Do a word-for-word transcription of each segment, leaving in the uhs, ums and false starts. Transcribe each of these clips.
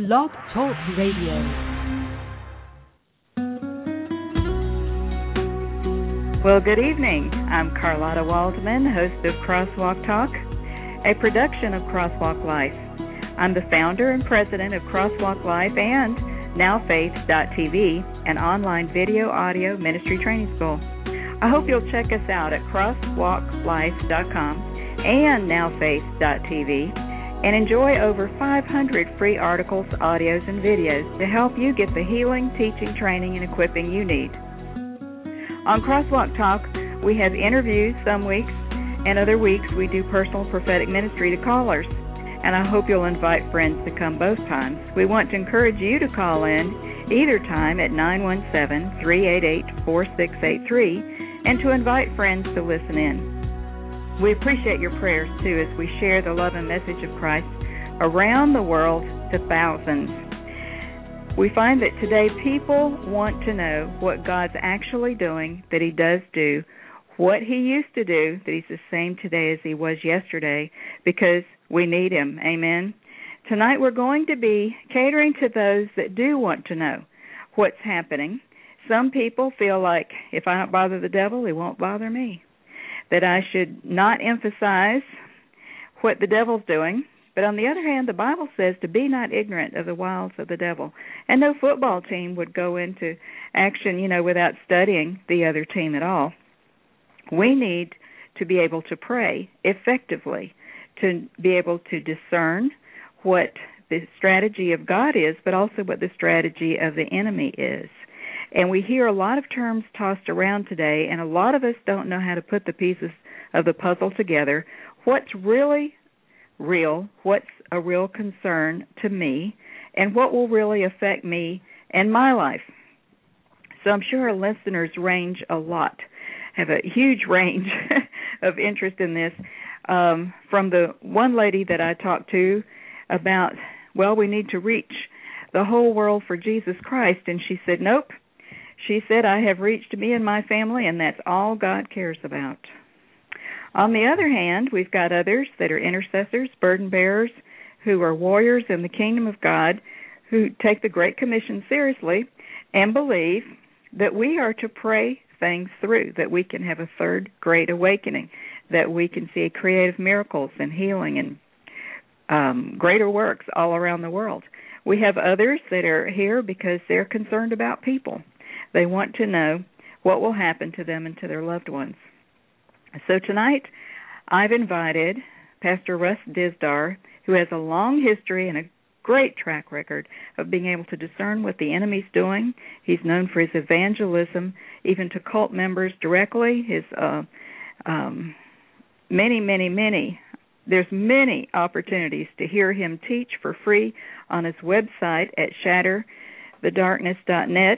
Blog Talk Radio. Well, good evening. I'm Carlotta Waldman, host of Crosswalk Talk, a production of Crosswalk Life. I'm the founder and president of Crosswalk Life and Now Faith dot T V, an online video audio ministry training school. I hope you'll check us out at crosswalk life dot com and Now Faith dot T V and enjoy over five hundred free articles, audios, and videos to help you get the healing, teaching, training, and equipping you need. On Crosswalk Talk, we have interviews some weeks, and other weeks we do personal prophetic ministry to callers. And I hope you'll invite friends to come both times. We want to encourage you to call in either time at nine one seven, three eight eight, four six eight three and to invite friends to listen in. We appreciate your prayers, too, as we share the love and message of Christ around the world to thousands. We find that today people want to know what God's actually doing, that He does do, what He used to do, that He's the same today as He was yesterday, because we need Him. Amen. Tonight we're going to be catering to those that do want to know what's happening. Some people feel like if I don't bother the devil, he won't bother me. That I should not emphasize what the devil's doing. But on the other hand, the Bible says to be not ignorant of the wiles of the devil. And no football team would go into action, you know, without studying the other team at all. We need to be able to pray effectively, to be able to discern what the strategy of God is, but also what the strategy of the enemy is. And we hear a lot of terms tossed around today, and a lot of us don't know how to put the pieces of the puzzle together. What's really real, what's a real concern to me, and what will really affect me and my life. So I'm sure our listeners range a lot, have a huge range of interest in this. Um, from the one lady that I talked to about, well, we need to reach the whole world for Jesus Christ, and she said, nope. She said, I have reached me and my family, and that's all God cares about. On the other hand, we've got others that are intercessors, burden bearers, who are warriors in the kingdom of God, who take the Great Commission seriously and believe that we are to pray things through, that we can have a third great awakening, that we can see creative miracles and healing and um, greater works all around the world. We have others that are here because they're concerned about people. They want to know what will happen to them and to their loved ones. So tonight, I've invited Pastor Russ Dizdar, who has a long history and a great track record of being able to discern what the enemy's doing. He's known for his evangelism, even to cult members directly. His uh, um, many, many, many, there's many opportunities to hear him teach for free on his website at shatter the darkness dot net.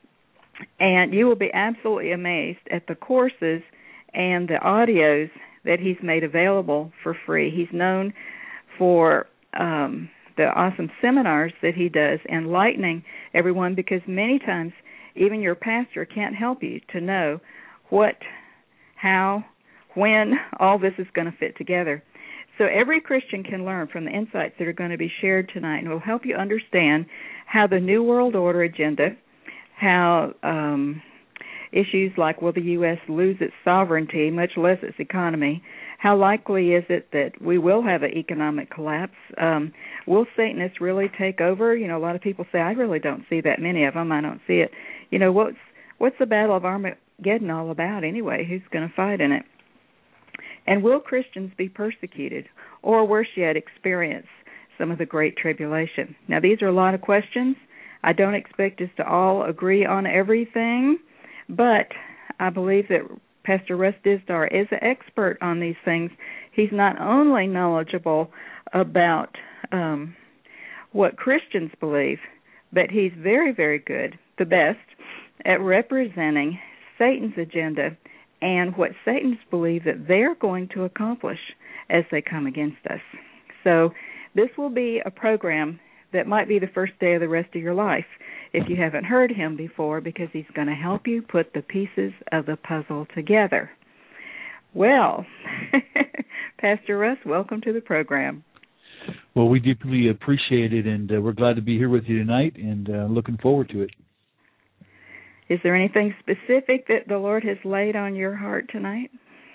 And you will be absolutely amazed at the courses and the audios that he's made available for free. He's known for um, the awesome seminars that he does, enlightening everyone, because many times even your pastor can't help you to know what, how, when all this is going to fit together. So every Christian can learn from the insights that are going to be shared tonight, and will help you understand how the New World Order agenda, how um, issues like will the U S lose its sovereignty, much less its economy, how likely is it that we will have an economic collapse? Um, will Satanists really take over? You know, a lot of people say, I really don't see that many of them. I don't see it. You know, what's what's the Battle of Armageddon all about anyway? Who's going to fight in it? And will Christians be persecuted, or worse yet, experience some of the Great Tribulation? Now, these are a lot of questions. I don't expect us to all agree on everything, but I believe that Pastor Russ Dizdar is an expert on these things. He's not only knowledgeable about um, what Christians believe, but he's very, very good, the best, at representing Satan's agenda and what Satanists believe that they're going to accomplish as they come against us. So this will be a program that might be the first day of the rest of your life if you haven't heard him before, because he's going to help you put the pieces of the puzzle together. Well, Pastor Russ, welcome to the program. Well, we deeply appreciate it, and uh, we're glad to be here with you tonight, and uh, looking forward to it. Is there anything specific that the Lord has laid on your heart tonight?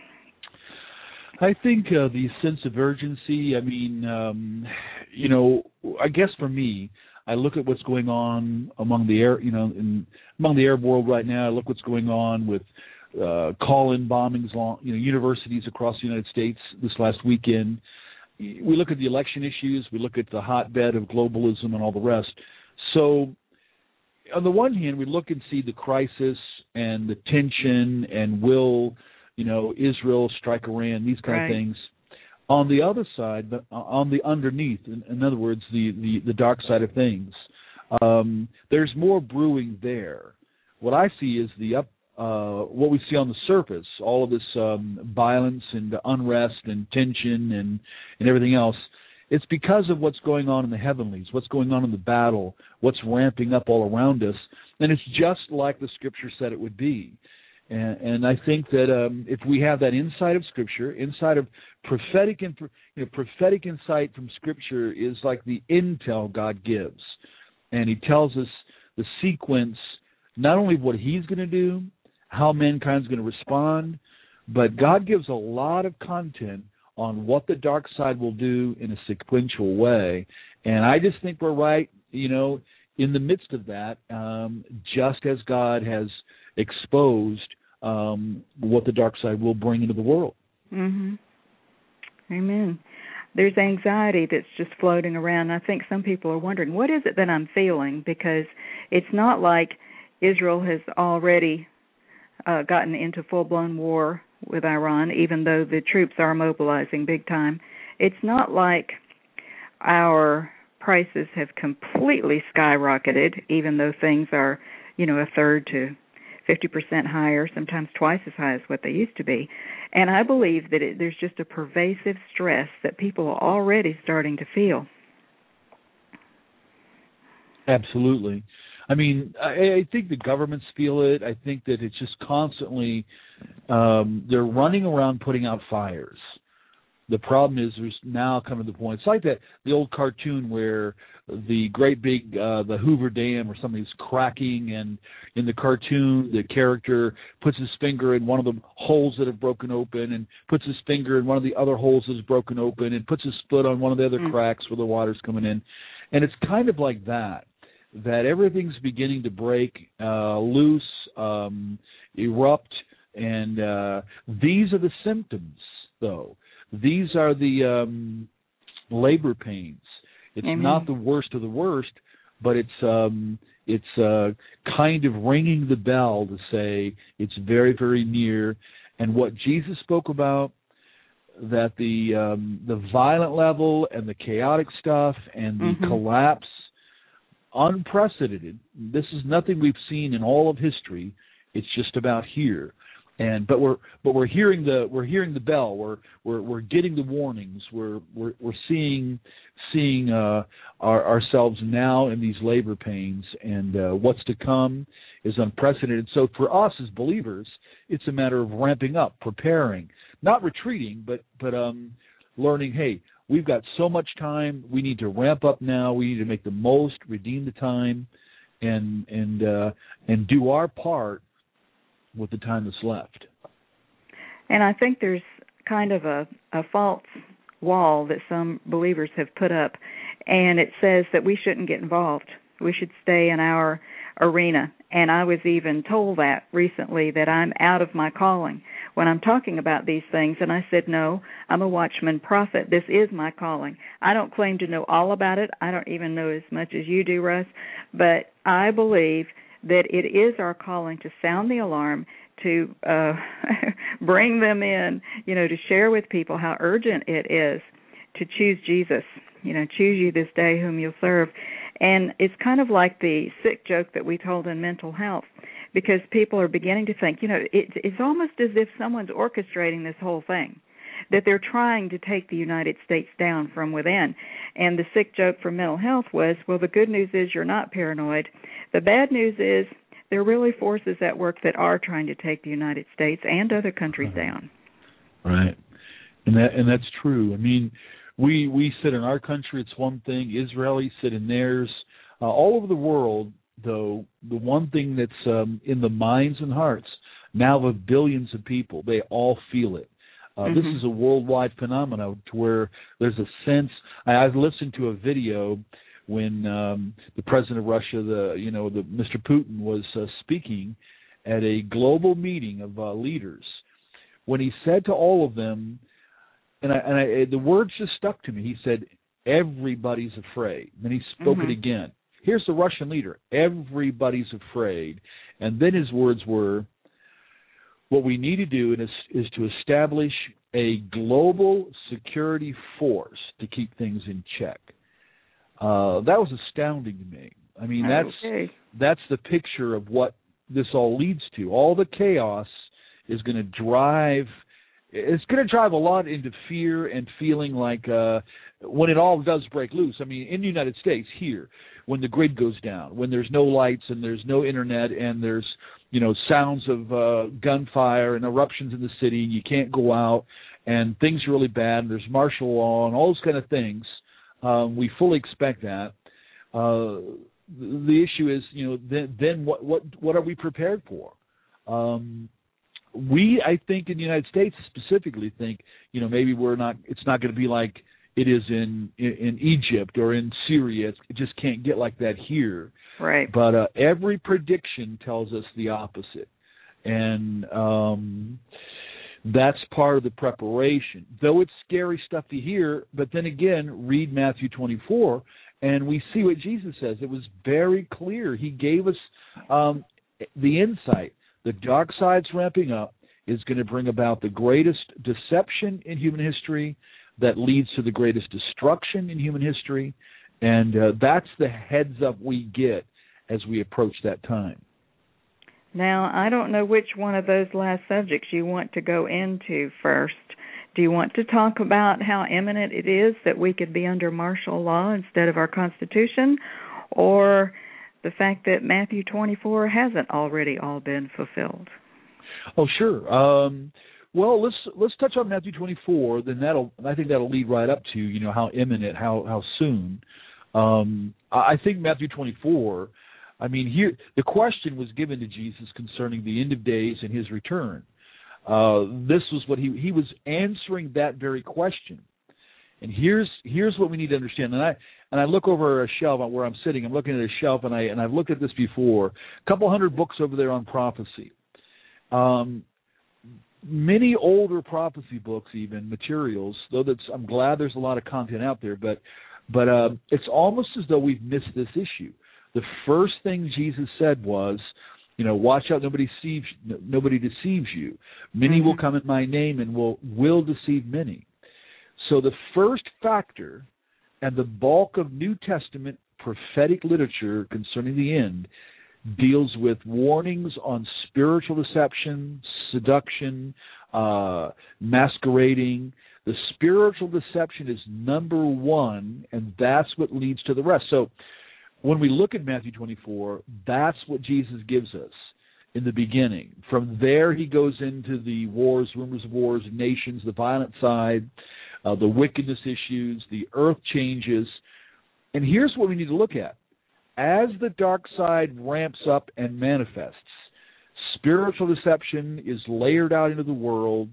I think uh, the sense of urgency, I mean, um, you know, I guess for me, I look at what's going on among the air, you know, in, among the Arab world right now. I look what's going on with uh, call-in bombings, along, you know, universities across the United States this last weekend. We look at the election issues. We look at the hotbed of globalism and all the rest. So, on the one hand, we look and see the crisis and the tension and will, you know, Israel strike Iran, these kind right. of things. On the other side, on the underneath, in, in other words, the, the, the dark side of things, um, there's more brewing there. What I see is the up, uh, what we see on the surface, all of this um, violence and unrest and tension and, and everything else. It's because of what's going on in the heavenlies, what's going on in the battle, what's ramping up all around us. And it's just like the Scripture said it would be. And, and I think that um, if we have that insight of Scripture, insight of prophetic, you know, prophetic insight from Scripture is like the intel God gives. And he tells us the sequence, not only of what he's going to do, how mankind's going to respond, but God gives a lot of content on what the dark side will do in a sequential way. And I just think we're right, you know, in the midst of that, um, just as God has exposed um, what the dark side will bring into the world. Mm-hmm. Amen. There's anxiety that's just floating around. I think some people are wondering, what is it that I'm feeling? Because it's not like Israel has already uh, gotten into full-blown war with Iran, even though the troops are mobilizing big time. It's not like our prices have completely skyrocketed, even though things are, you know, a third to fifty percent higher, sometimes twice as high as what they used to be. And I believe that it, there's just a pervasive stress that people are already starting to feel. Absolutely. I mean, I, I think the governments feel it. I think that it's just constantly, um, they're running around putting out fires. The problem is there's now come to the point, it's like that the old cartoon where the great big, uh, the Hoover Dam or something is cracking, and in the cartoon the character puts his finger in one of the holes that have broken open and puts his finger in one of the other holes that is broken open and puts his foot on one of the other mm. cracks where the water's coming in. And it's kind of like that, that everything's beginning to break uh, loose, um, erupt, and uh, these are the symptoms, though. These are the um, labor pains. It's Amen. Not the worst of the worst, but it's um, it's uh, kind of ringing the bell to say it's very, very near. And what Jesus spoke about, that the um, the violent level and the chaotic stuff and the mm-hmm. collapse, unprecedented. This is nothing we've seen in all of history. It's just about here. And but we're but we're hearing the we're hearing the bell. We're we're we're getting the warnings. We're we're we're seeing seeing uh, our, ourselves now in these labor pains, and uh, what's to come is unprecedented. So for us as believers, it's a matter of ramping up, preparing, not retreating, but but um, learning. Hey, we've got so much time. We need to ramp up now. We need to make the most, redeem the time, and and uh, and do our part with the time that's left. And I think there's kind of a, a false wall that some believers have put up, and it says that we shouldn't get involved. We should stay in our arena. And I was even told that recently, that I'm out of my calling when I'm talking about these things. And I said, no, I'm a watchman prophet. This is my calling. I don't claim to know all about it. I don't even know as much as you do, Russ. But I believe that it is our calling to sound the alarm, to uh, bring them in, you know, to share with people how urgent it is to choose Jesus, you know, choose you this day whom you'll serve. And it's kind of like the sick joke that we told in mental health, because people are beginning to think, you know, it, it's almost as if someone's orchestrating this whole thing, that they're trying to take the United States down from within. And the sick joke for mental health was, well, the good news is you're not paranoid. The bad news is there are really forces at work that are trying to take the United States and other countries right. down. Right. And that and that's true. I mean, we we sit in our country, it's one thing. Israelis sit in theirs. Uh, all over the world, though, the one thing that's um, in the minds and hearts now of billions of people, they all feel it. Uh, mm-hmm. This is a worldwide phenomenon to where there's a sense. I, I listened to a video when um, the president of Russia, the you know, the Mister Putin, was uh, speaking at a global meeting of uh, leaders. When he said to all of them, and I, and I, the words just stuck to me. He said, "Everybody's afraid." Then he spoke mm-hmm. it again. Here's the Russian leader. Everybody's afraid. And then his words were, what we need to do is, is to establish a global security force to keep things in check. Uh, that was astounding to me. I mean, that's okay. that's the picture of what this all leads to. All the chaos is going to drive it's going to drive a lot into fear and feeling like uh, when it all does break loose. I mean, in the United States here, when the grid goes down, when there's no lights and there's no internet and there's, you know, sounds of uh, gunfire and eruptions in the city, and you can't go out and things are really bad and there's martial law and all those kind of things, um, we fully expect that. Uh, the issue is, you know, then, then what, what, what are we prepared for? Um, We, I think, in the United States specifically think, you know, maybe we're not. It's not going to be like it is in, in in Egypt or in Syria. It's, it just can't get like that here. Right. But uh, every prediction tells us the opposite, and um, that's part of the preparation. Though it's scary stuff to hear, but then again, read Matthew twenty-four, and we see what Jesus says. It was very clear. He gave us um, the insight. The dark side's ramping up is going to bring about the greatest deception in human history that leads to the greatest destruction in human history, and uh, that's the heads up we get as we approach that time. Now, I don't know which one of those last subjects you want to go into first. Do you want to talk about how imminent it is that we could be under martial law instead of our Constitution, or the fact that Matthew twenty-four hasn't already all been fulfilled? Oh, sure. Um, well, let's let's touch on Matthew twenty-four. Then that'll I think that'll lead right up to, you know, how imminent, how how soon. Um, I think Matthew twenty-four. I mean, here the question was given to Jesus concerning the end of days and his return. Uh, this was what he he was answering that very question. And here's here's what we need to understand. And I and I look over a shelf where I'm sitting. I'm looking at a shelf, and I and I've looked at this before. A couple hundred books over there on prophecy. Um, many older prophecy books, even materials. Though that's I'm glad there's a lot of content out there, but but uh, it's almost as though we've missed this issue. The first thing Jesus said was, you know, watch out, nobody deceives nobody deceives you. Many mm-hmm. will come in my name and will will deceive many. So the first factor and the bulk of New Testament prophetic literature concerning the end deals with warnings on spiritual deception, seduction, uh, masquerading. The spiritual deception is number one, and that's what leads to the rest. So when we look at Matthew twenty-four, that's what Jesus gives us in the beginning. From there, he goes into the wars, rumors of wars, nations, the violent side, Uh, the wickedness issues, the earth changes. And here's what we need to look at. As the dark side ramps up and manifests, spiritual deception is layered out into the world,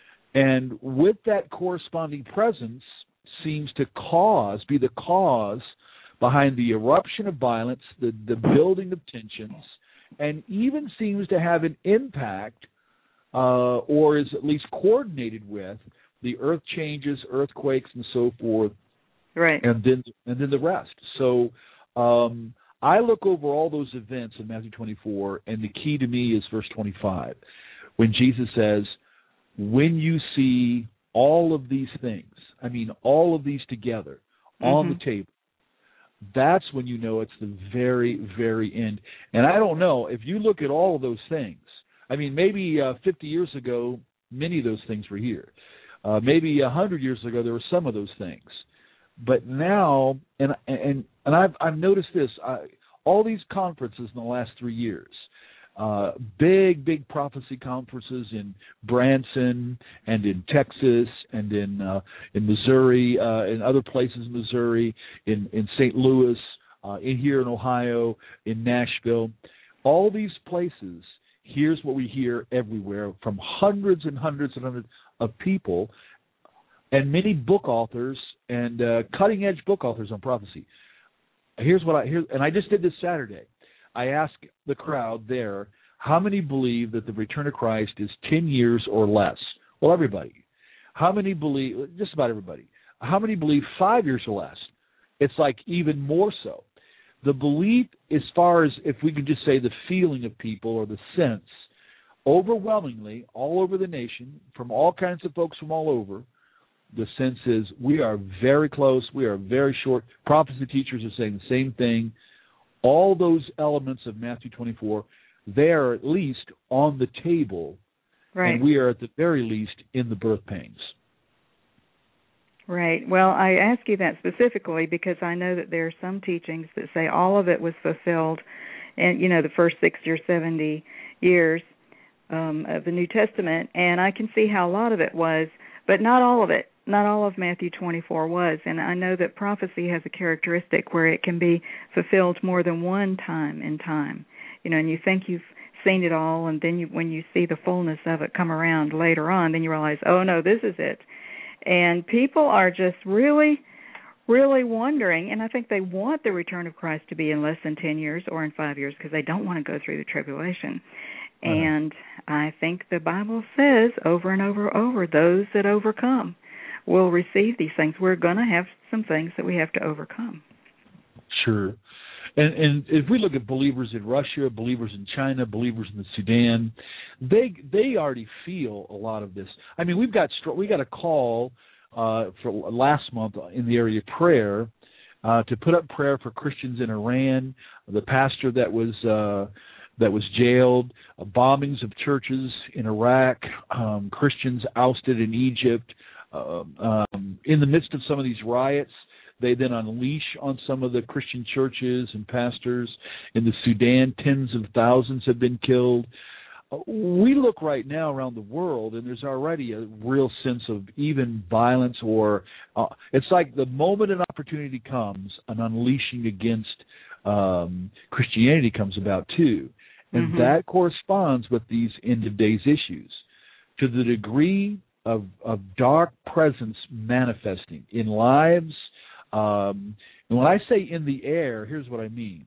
and with that corresponding presence seems to cause, be the cause behind the eruption of violence, the, the building of tensions, and even seems to have an impact uh, or is at least coordinated with the earth changes, earthquakes, and so forth, right? And then and then the rest. So um, I look over all those events in Matthew twenty-four, and the key to me is verse twenty-five, when Jesus says, "When you see all of these things, I mean all of these together mm-hmm. on the table, that's when you know it's the very, very end." And I don't know if you look at all of those things. I mean, maybe uh, fifty years ago, many of those things were here. Uh, maybe a hundred years ago, there were some of those things, but now, and and and I've I've noticed this. I, all these conferences in the last three years, uh, big, big prophecy conferences in Branson and in Texas and in uh, in Missouri, uh, in other places in Missouri, in, in Saint Louis, uh, in here in Ohio, in Nashville. All these places, here's what we hear everywhere from hundreds and hundreds and hundreds of people and many book authors and uh, cutting-edge book authors on prophecy. Here's what I hear, and I just did this Saturday. I asked the crowd there, how many believe that the return of Christ is ten years or less? Well, everybody. How many believe, just about everybody. How many believe five years or less? It's like even more so. The belief, as far as if we could just say the feeling of people or the sense, overwhelmingly, all over the nation, from all kinds of folks from all over, the sense is we are very close, we are very short. Prophecy teachers are saying the same thing. All those elements of Matthew twenty-four, they are at least on the table, right. And we are at the very least in the birth pains. Right. Well, I ask you that specifically because I know that there are some teachings that say all of it was fulfilled in, you know, the first sixty or seventy years um, of the New Testament, and I can see how a lot of it was, but not all of it. Not all of Matthew twenty-four was, and I know that prophecy has a characteristic where it can be fulfilled more than one time in time. You know, and you think you've seen it all, and then you, when you see the fullness of it come around later on, then you realize, oh, no, this is it. And people are just really, really wondering, and I think they want the return of Christ to be in less than ten years or in five years because they don't want to go through the tribulation. Uh-huh. And I think the Bible says over and over and over, those that overcome will receive these things. We're going to have some things that we have to overcome. Sure. And, and if we look at believers in Russia, believers in China, believers in the Sudan, they they already feel a lot of this. I mean, we've got we got a call uh, for last month in the area of prayer uh, to put up prayer for Christians in Iran, the pastor that was uh, that was jailed, uh, bombings of churches in Iraq, um, Christians ousted in Egypt. Uh, um, in the midst of some of these riots, they then unleash on some of the Christian churches and pastors. In the Sudan, tens of thousands have been killed. Uh, we look right now around the world, and there's already a real sense of even violence, or uh, it's like the moment an opportunity comes, an unleashing against um, Christianity comes about too. And mm-hmm. that corresponds with these end-of-days issues. To the degree Of, of dark presence manifesting in lives. Um, and when I say in the air, here's what I mean.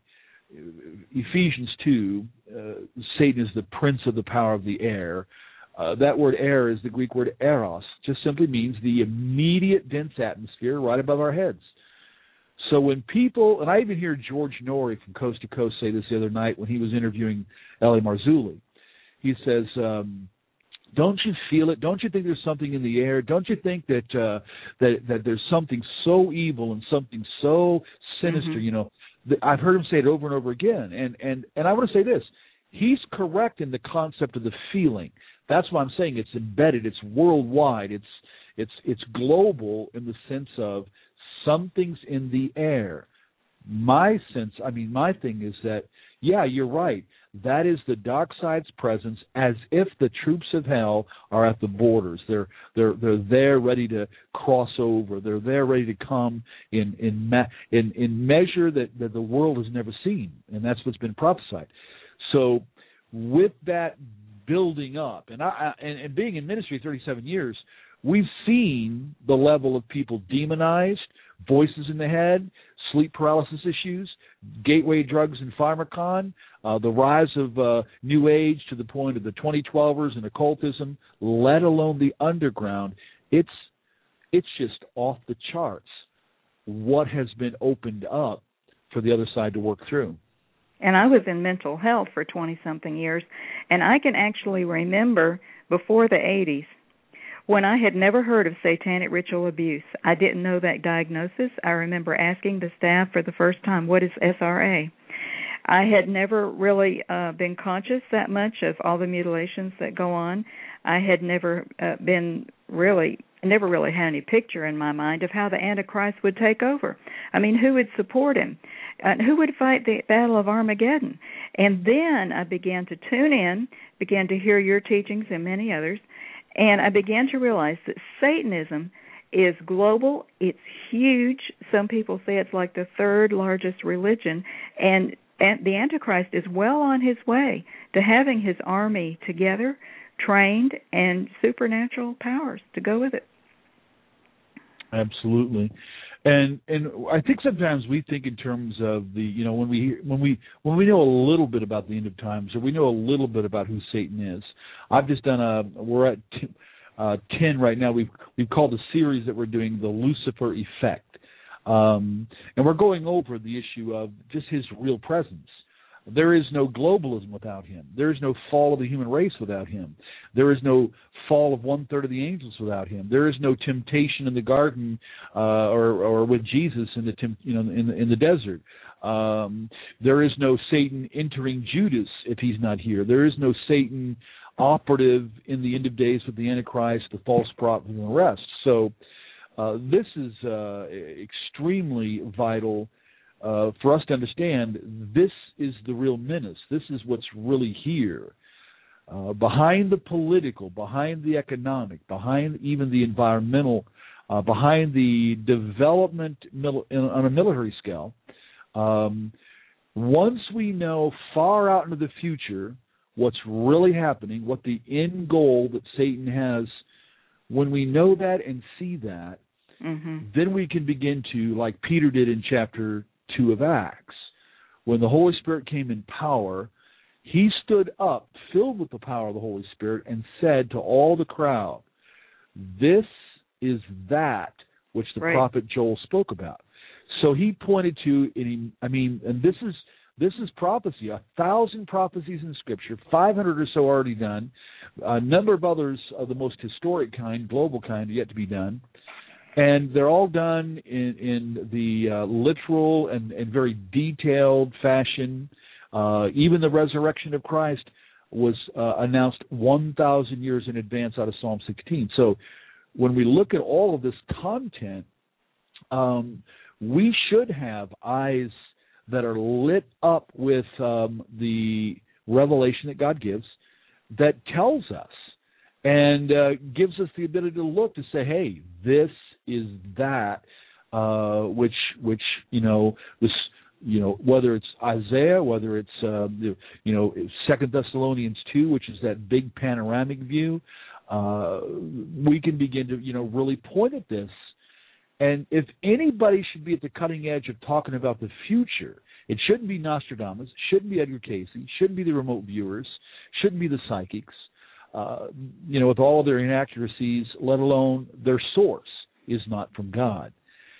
Ephesians two, uh, Satan is the prince of the power of the air. Uh, that word air is the Greek word eros, just simply means the immediate dense atmosphere right above our heads. So when people, and I even hear George Norrie from Coast to Coast say this the other night when he was interviewing L A Marzulli. He says, um, don't you feel it? Don't you think there's something in the air? Don't you think that uh, that that there's something so evil and something so sinister? Mm-hmm. You know, I've heard him say it over and over again. And and and I want to say this: he's correct in the concept of the feeling. That's why I'm saying it's embedded. It's worldwide. It's it's it's global in the sense of something's in the air. My sense, I mean, my thing is that, yeah, you're right. That is the dark side's presence, as if the troops of hell are at the borders. They're they're they're there, ready to cross over. They're there, ready to come in in ma- in, in measure that, that the world has never seen, and that's what's been prophesied. So, with that building up, and I and, and being in ministry thirty-seven years, we've seen the level of people demonized, voices in the head, sleep paralysis issues, gateway drugs and pharmacon, uh, the rise of uh, New Age to the point of the twenty twelvers and occultism, let alone the underground. It's it's just off the charts what has been opened up for the other side to work through. And I was in mental health for twenty-something years, and I can actually remember before the eighties, when I had never heard of satanic ritual abuse. I didn't know that diagnosis. I remember asking the staff for the first time, what is S R A? I had never really uh, been conscious that much of all the mutilations that go on. I had never uh, been really, never really had any picture in my mind of how the Antichrist would take over. I mean, who would support him? Uh, who would fight the Battle of Armageddon? And then I began to tune in, began to hear your teachings and many others, and I began to realize that Satanism is global. It's huge. Some people say it's like the third largest religion, and, and the Antichrist is well on his way to having his army together, trained, and supernatural powers to go with it. Absolutely. And and I think sometimes we think in terms of the, you know, when we when we when we know a little bit about the end of times, or we know a little bit about who Satan is. I've just done a we're at t- uh, ten right now. We've we've called the series that we're doing the Lucifer Effect, um, and we're going over the issue of just his real presence. There is no globalism without him. There is no fall of the human race without him. There is no fall of one third of the angels without him. There is no temptation in the garden uh, or, or with Jesus in the temp, you know in the, in the desert. Um, there is no Satan entering Judas if he's not here. There is no Satan operative in the end of days with the Antichrist, the false prophet, and the rest. So uh, this is uh, extremely vital. Uh, for us to understand, this is the real menace. This is what's really here. Uh, behind the political, behind the economic, behind even the environmental, uh, behind the development mil- on a military scale, um, once we know far out into the future what's really happening, what the end goal that Satan has, when we know that and see that, mm-hmm. then we can begin to, like Peter did in chapter two of Acts, when the Holy Spirit came in power, he stood up, filled with the power of the Holy Spirit, and said to all the crowd, this is that which the right. prophet Joel spoke about. So he pointed to, I mean, and this is this is prophecy, a thousand prophecies in Scripture, five hundred or so already done, a number of others of the most historic kind, global kind, yet to be done. And they're all done in, in the uh, literal and, and very detailed fashion. Uh, even the resurrection of Christ was uh, announced one thousand years in advance out of Psalm sixteen. So when we look at all of this content, um, we should have eyes that are lit up with um, the revelation that God gives that tells us and uh, gives us the ability to look to say, hey, this is that uh, which which you know this you know whether it's Isaiah, whether it's uh, you know Second Thessalonians two, which is that big panoramic view, uh, we can begin to you know really point at this. And if anybody should be at the cutting edge of talking about the future, it shouldn't be Nostradamus, shouldn't be Edgar Cayce, shouldn't be the remote viewers, shouldn't be the psychics, uh, you know, with all their inaccuracies, let alone their source is not from God.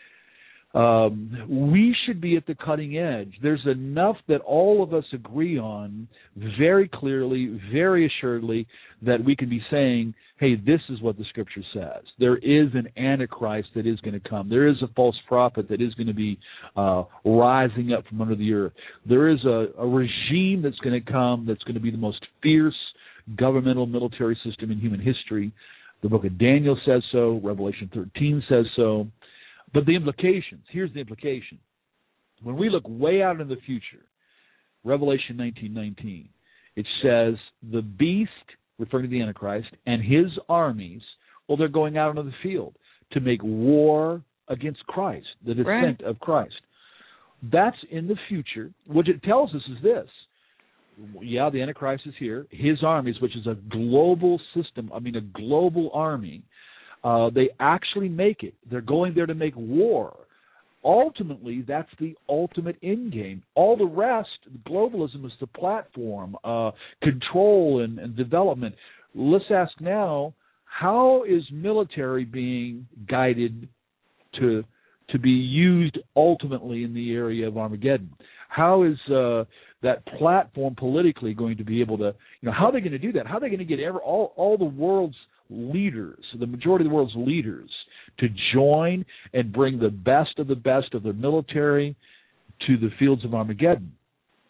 Um, we should be at the cutting edge. There's enough that all of us agree on very clearly, very assuredly, that we can be saying, hey, this is what the Scripture says. There is an Antichrist that is going to come. There is a false prophet that is going to be uh, rising up from under the earth. There is a, a regime that's going to come that's going to be the most fierce governmental military system in human history. The book of Daniel says so. Revelation thirteen says so. But the implications, here's the implication. When we look way out in the future, Revelation nineteen nineteen, it says the beast, referring to the Antichrist, and his armies, well, they're going out into the field to make war against Christ, the descent right. of Christ. That's in the future. What it tells us is this. Yeah, the Antichrist is here. His armies, which is a global system, I mean a global army, uh, they actually make it. They're going there to make war. Ultimately, that's the ultimate end game. All the rest, globalism is the platform, uh, control and, and development. Let's ask now, how is military being guided to to be used ultimately in the area of Armageddon? How is uh, that platform politically going to be able to, you know, how are they going to do that? How are they going to get ever, all, all the world's leaders, the majority of the world's leaders, to join and bring the best of the best of their military to the fields of Armageddon?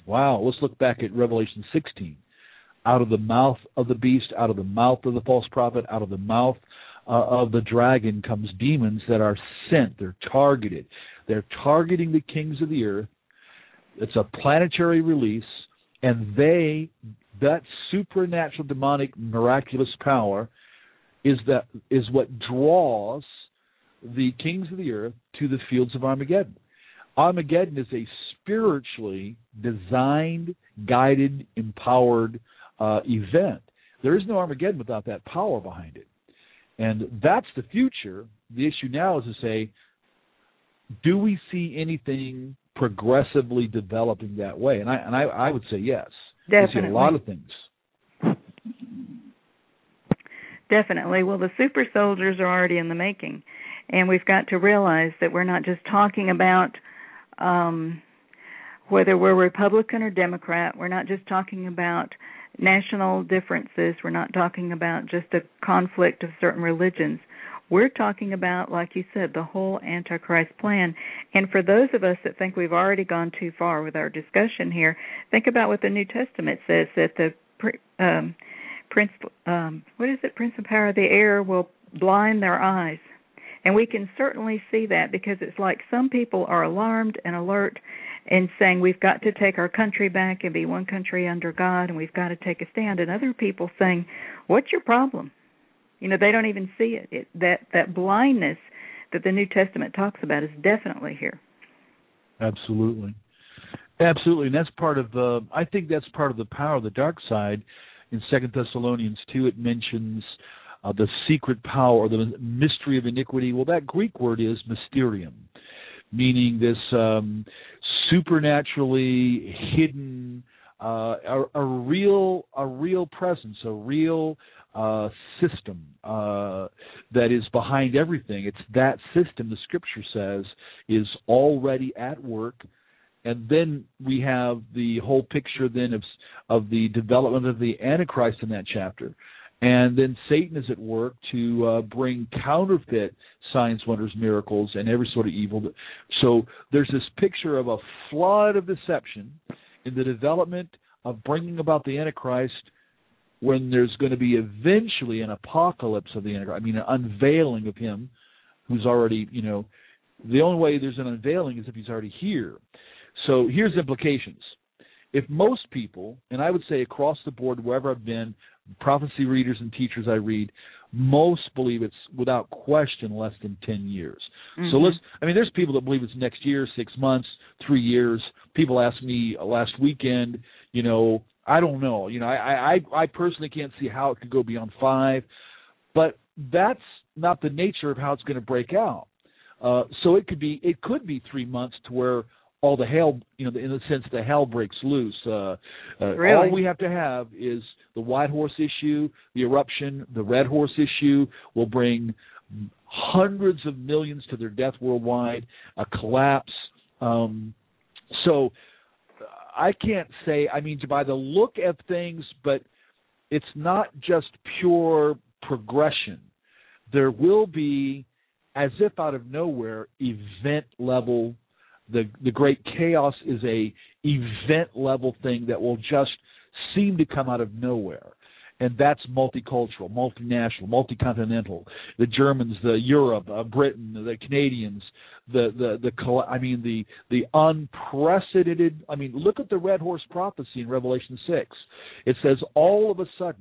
Wow, let's look back at Revelation sixteen. Out of the mouth of the beast, out of the mouth of the false prophet, out of the mouth uh, of the dragon comes demons that are sent. They're targeted. They're targeting the kings of the earth. It's a planetary release, and they, that supernatural, demonic, miraculous power is that is what draws the kings of the earth to the fields of Armageddon. Armageddon is a spiritually designed, guided, empowered uh, event. There is no Armageddon without that power behind it. And that's the future. The issue now is to say, do we see anything progressively developing that way? And I and I, I would say yes. Definitely. We see a lot of things. Definitely. Well, the super soldiers are already in the making. And we've got to realize that we're not just talking about um, whether we're Republican or Democrat. We're not just talking about national differences. We're not talking about just a conflict of certain religions. We're talking about, like you said, the whole Antichrist plan. And for those of us that think we've already gone too far with our discussion here, think about what the New Testament says, that the um, prince, um, what is it, prince and power of the air will blind their eyes. And we can certainly see that, because it's like some people are alarmed and alert and saying we've got to take our country back and be one country under God, and we've got to take a stand. And other people saying, what's your problem? You know, they don't even see it. it that, that blindness that the New Testament talks about is definitely here. Absolutely. Absolutely. And that's part of the, I think that's part of the power of the dark side. In Second Thessalonians two, it mentions Uh, the secret power, or the mystery of iniquity. Well, that Greek word is mysterium, meaning this um, supernaturally hidden, uh, a, a real, a real presence, a real uh, system uh, that is behind everything. It's that system, the Scripture says, is already at work. And then we have the whole picture then of of the development of the Antichrist in that chapter. And then Satan is at work to uh, bring counterfeit signs, wonders, miracles, and every sort of evil. So there's this picture of a flood of deception in the development of bringing about the Antichrist, when there's going to be eventually an apocalypse of the Antichrist. I mean, an unveiling of him who's already, you know, the only way there's an unveiling is if he's already here. So here's the implications. If most people, and I would say across the board, wherever I've been, prophecy readers and teachers I read, most believe it's without question less than ten years. Mm-hmm. So let's, I mean, there's people that believe it's next year, six months, three years. People asked me last weekend, you know, I don't know. You know, I, I, I personally can't see how it could go beyond five, but that's not the nature of how it's going to break out. Uh, so it could be, it could be three months to where all the hell, you know, in the sense the hell breaks loose. Uh, uh, really? All we have to have is the white horse issue, the eruption, the red horse issue will bring hundreds of millions to their death worldwide, a collapse. Um, so I can't say, I mean, by the look at things, but it's not just pure progression. There will be, as if out of nowhere, event level. The the great chaos is a event level thing that will just seem to come out of nowhere, and that's multicultural, multinational, multicontinental. The Germans, the Europe, uh, Britain, the Canadians, the the the I mean the the unprecedented. I mean, look at the red horse prophecy in Revelation six. It says all of a sudden,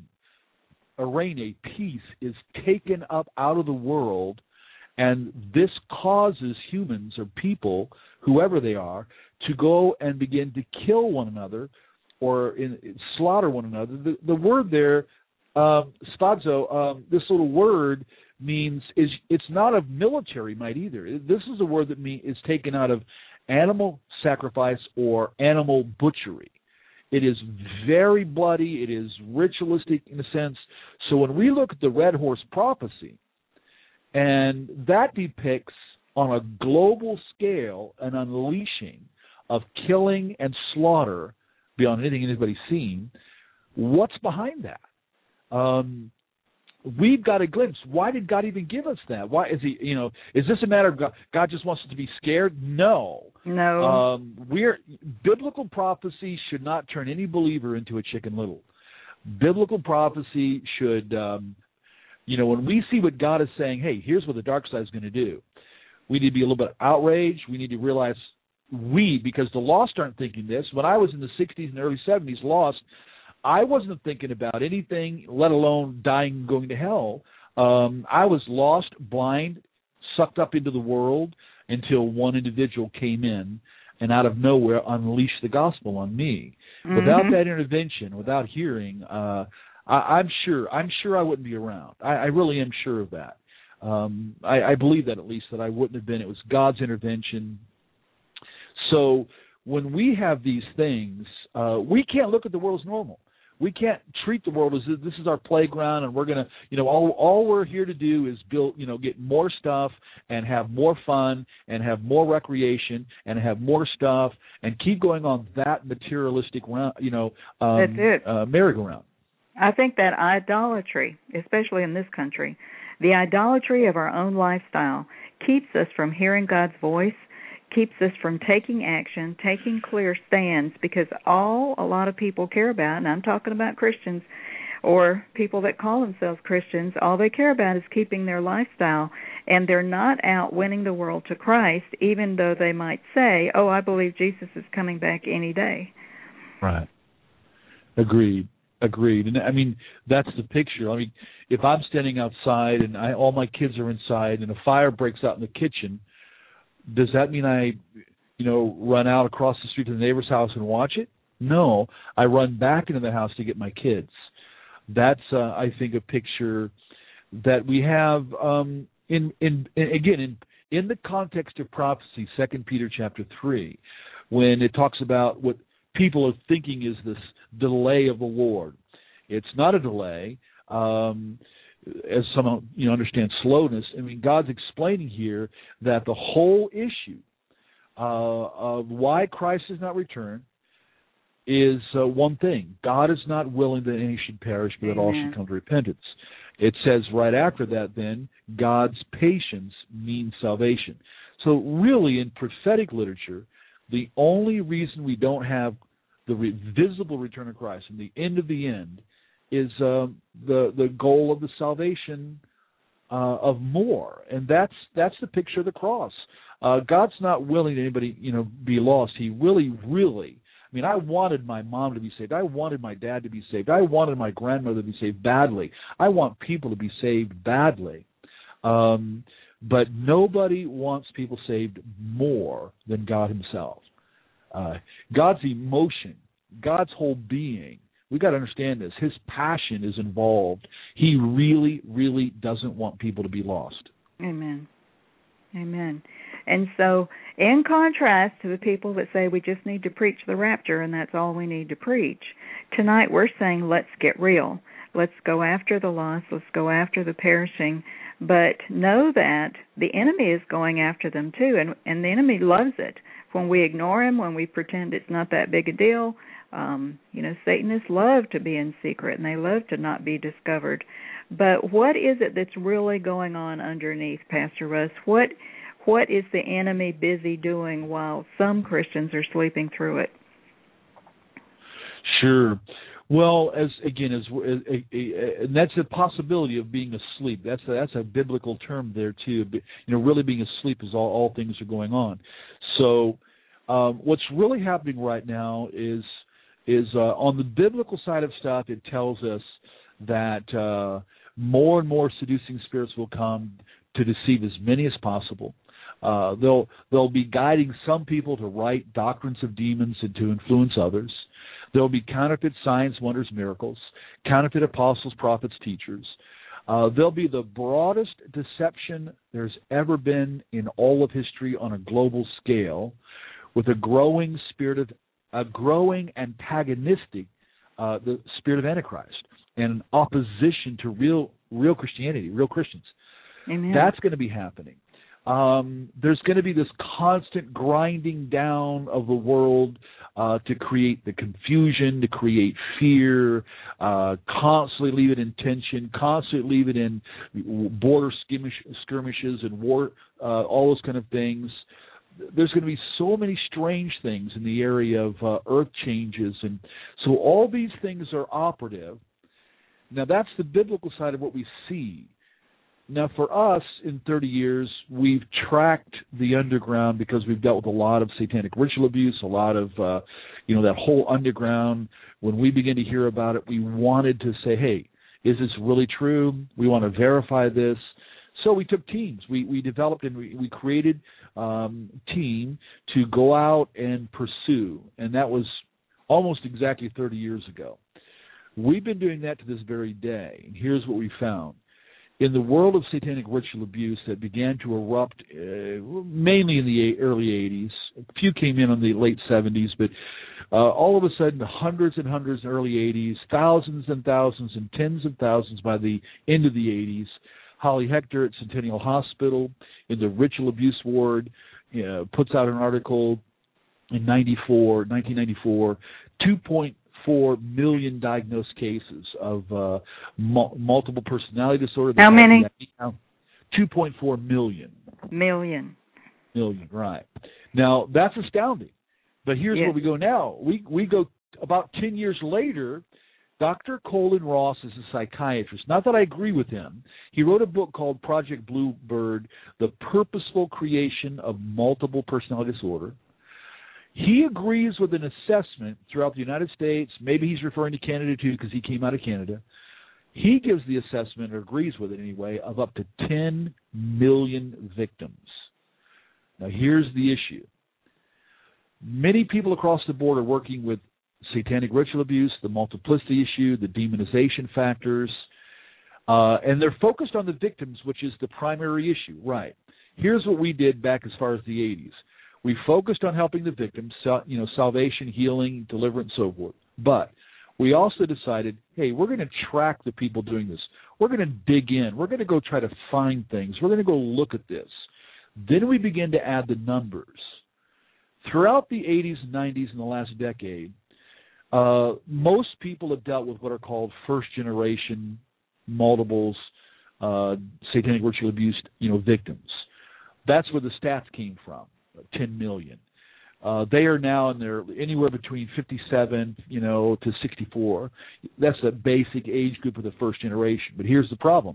arene, peace, is taken up out of the world. And this causes humans or people, whoever they are, to go and begin to kill one another or in, slaughter one another. The, the word there, um, spazo, um, this little word means is it's not of military might either. This is a word that mean, is taken out of animal sacrifice or animal butchery. It is very bloody. It is ritualistic in a sense. So when we look at the red horse prophecy, and that depicts on a global scale an unleashing of killing and slaughter beyond anything anybody's seen. What's behind that? Um, we've got a glimpse. Why did God even give us that? Why is he, you know, is this a matter of God, God just wants us to be scared? No. No. Um, we're, biblical prophecy should not turn any believer into a Chicken Little. Biblical prophecy should, um, you know, when we see what God is saying, hey, here's what the dark side is going to do, we need to be a little bit outraged. We need to realize we, because the lost aren't thinking this. When I was in the sixties and early seventies, lost, I wasn't thinking about anything, let alone dying and going to hell. Um, I was lost, blind, sucked up into the world until one individual came in and out of nowhere unleashed the gospel on me. Mm-hmm. Without that intervention, without hearing, uh, I, I'm sure I'm sure I wouldn't be around. I, I really am sure of that. Um, I, I believe that at least, that I wouldn't have been. It was God's intervention. So when we have these things, uh, we can't look at the world as normal. We can't treat the world as this is our playground, and we're going to, you know, all all we're here to do is build, you know, get more stuff and have more fun and have more recreation and have more stuff and keep going on that materialistic round, you know, um, That's it. Uh, merry-go-round. I think that idolatry, especially in this country, the idolatry of our own lifestyle keeps us from hearing God's voice, keeps us from taking action, taking clear stands, because all a lot of people care about, and I'm talking about Christians or people that call themselves Christians, all they care about is keeping their lifestyle, and they're not out winning the world to Christ, even though they might say, oh, I believe Jesus is coming back any day. Right. Agreed. Agreed. And I mean, that's the picture. I mean, if I'm standing outside and I, all my kids are inside and a fire breaks out in the kitchen, does that mean I, you know, run out across the street to the neighbor's house and watch it? No, I run back into the house to get my kids. That's, uh, I think, a picture that we have um, in, in, in again in in the context of prophecy, Second Peter chapter three, when it talks about what people are thinking is this delay of the Lord. It's not a delay. Um, as some you know understand slowness. I mean, God's explaining here that the whole issue uh, of why Christ has not returned is uh, one thing. God is not willing that any should perish, but that all should come to repentance. It says right after that, then, God's patience means salvation. So really, in prophetic literature, the only reason we don't have the re- visible return of Christ and the end of the end is uh, the the goal of the salvation uh, of more, and that's that's the picture of the cross. Uh, God's not willing that anybody you know be lost. He really, really. I mean, I wanted my mom to be saved. I wanted my dad to be saved. I wanted my grandmother to be saved badly. I want people to be saved badly, um, but nobody wants people saved more than God Himself. Uh, God's emotion, God's whole being. We've got to understand this. His passion is involved. He really, really doesn't want people to be lost. Amen. Amen. And so, in contrast to the people that say we just need to preach the rapture and that's all we need to preach, tonight we're saying let's get real. Let's go after the lost. Let's go after the perishing. But know that the enemy is going after them too, and, and the enemy loves it. When we ignore him, when we pretend it's not that big a deal, Um, you know, Satanists love to be in secret, and they love to not be discovered. But what is it that's really going on underneath, Pastor Russ? What what is the enemy busy doing while some Christians are sleeping through it? Sure. Well, as again, as, as a, a, and that's a possibility of being asleep. That's a, that's a biblical term there too. But, you know, really being asleep is all, all things are going on. So, um, what's really happening right now is is uh, on the biblical side of stuff. It tells us that uh, more and more seducing spirits will come to deceive as many as possible. Uh, they'll they'll be guiding some people to write doctrines of demons and to influence others. There will be counterfeit signs, wonders, miracles, counterfeit apostles, prophets, teachers. Uh, there'll be the broadest deception there's ever been in all of history on a global scale, with a growing spirit of a growing antagonistic uh, the spirit of Antichrist and an opposition to real real Christianity, real Christians. Amen. That's going to be happening. Um, there's going to be this constant grinding down of the world uh, to create the confusion, to create fear, uh, constantly leave it in tension, constantly leave it in border skirmish, skirmishes and war, uh, all those kind of things. There's going to be so many strange things in the area of uh, earth changes, and so all these things are operative. Now, that's the biblical side of what we see. Now, for us, in thirty years, we've tracked the underground because we've dealt with a lot of satanic ritual abuse, a lot of, uh, you know, that whole underground. When we began to hear about it, we wanted to say, hey, is this really true? We want to verify this. So we took teams. We we developed and we, we created um, a team to go out and pursue, and that was almost exactly thirty years ago. We've been doing that to this very day, and here's what we found. In the world of satanic ritual abuse that began to erupt uh, mainly in the early eighties, a few came in in the late seventies, but uh, all of a sudden hundreds and hundreds in the early eighties, thousands and thousands and tens of thousands by the end of the eighties. Holly Hector at Centennial Hospital in the ritual abuse ward you know, puts out an article in ninety-four, nineteen ninety-four, two point four million diagnosed cases of uh, mu- multiple personality disorder. How many? two point four million. Million. Million, right. Now, that's astounding. But here's yes. where we go now. We we go about ten years later. Doctor Colin Ross is a psychiatrist. Not that I agree with him. He wrote a book called Project Bluebird, The Purposeful Creation of Multiple Personality Disorder. He agrees with an assessment throughout the United States. Maybe he's referring to Canada, too, because he came out of Canada. He gives the assessment, or agrees with it anyway, of up to ten million victims. Now, here's the issue. Many people across the board are working with satanic ritual abuse, the multiplicity issue, the demonization factors, uh, and they're focused on the victims, which is the primary issue. Right. Here's what we did back as far as the eighties. We focused on helping the victims, you know, salvation, healing, deliverance, and so forth. But we also decided, hey, we're going to track the people doing this. We're going to dig in. We're going to go try to find things. We're going to go look at this. Then we begin to add the numbers. Throughout the eighties and nineties and the last decade, Uh, most people have dealt with what are called first-generation multiples, uh, satanic ritual abuse, you know, victims. That's where the stats came from, ten million. Uh, they are now in their anywhere between fifty-seven, you know, to sixty-four. That's the basic age group of the first generation. But here's the problem: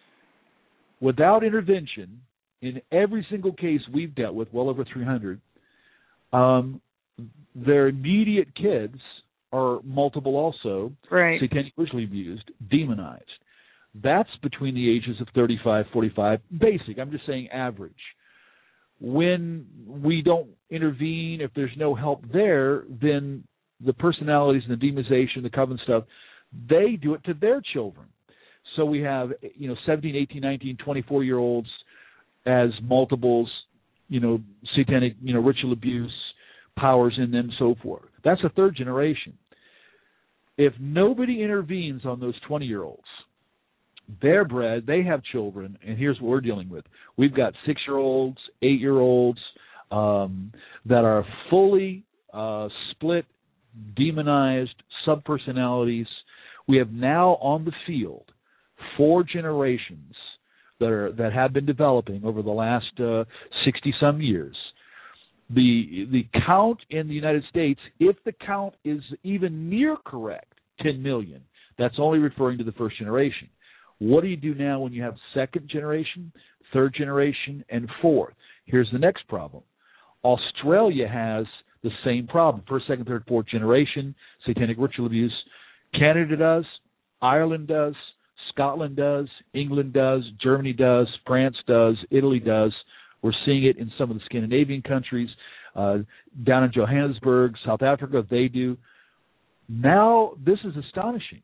without intervention, in every single case we've dealt with, well over three hundred, um, their immediate kids are multiple also, right. satanic ritually abused, demonized. That's between the ages of thirty-five, forty-five, basic. I'm just saying average. When we don't intervene, if there's no help there, then the personalities and the demonization, the coven stuff, they do it to their children. So we have, you know, seventeen, eighteen, nineteen, twenty-four-year-olds as multiples, you know, satanic, you know, ritual abuse, powers in them, so forth. That's a third generation. If nobody intervenes on those twenty-year-olds, they're bred, they have children, and here's what we're dealing with. We've got six-year-olds, eight-year-olds um, that are fully uh, split, demonized, subpersonalities. We have now on the field four generations that are that have been developing over the last uh, sixty-some years. The the count in the United States, if the count is even near correct, ten million, that's only referring to the first generation. What do you do now when you have second generation, third generation, and fourth? Here's the next problem. Australia has the same problem, first, second, third, fourth generation, satanic ritual abuse. Canada does, Ireland does, Scotland does, England does, Germany does, France does, Italy does. We're seeing it in some of the Scandinavian countries. Uh, down in Johannesburg, South Africa, they do. Now, this is astonishing.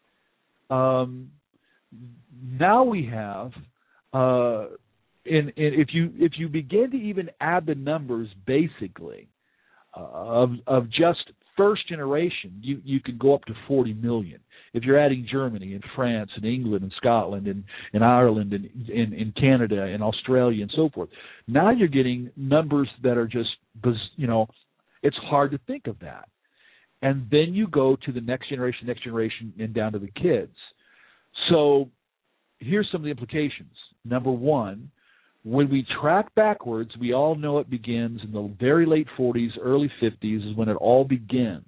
Um, now we have, uh, in, in, if you if you begin to even add the numbers, basically, uh, of of just first generation, you, you could go up to forty million. If you're adding Germany and France and England and Scotland and, and Ireland and, and, and Canada and Australia and so forth, now you're getting numbers that are just, you know, It's hard to think of that. And then you go to the next generation, next generation, and down to the kids. So here's some of the implications. Number one, when we track backwards, we all know it begins in the very late forties, early fifties is when it all begins.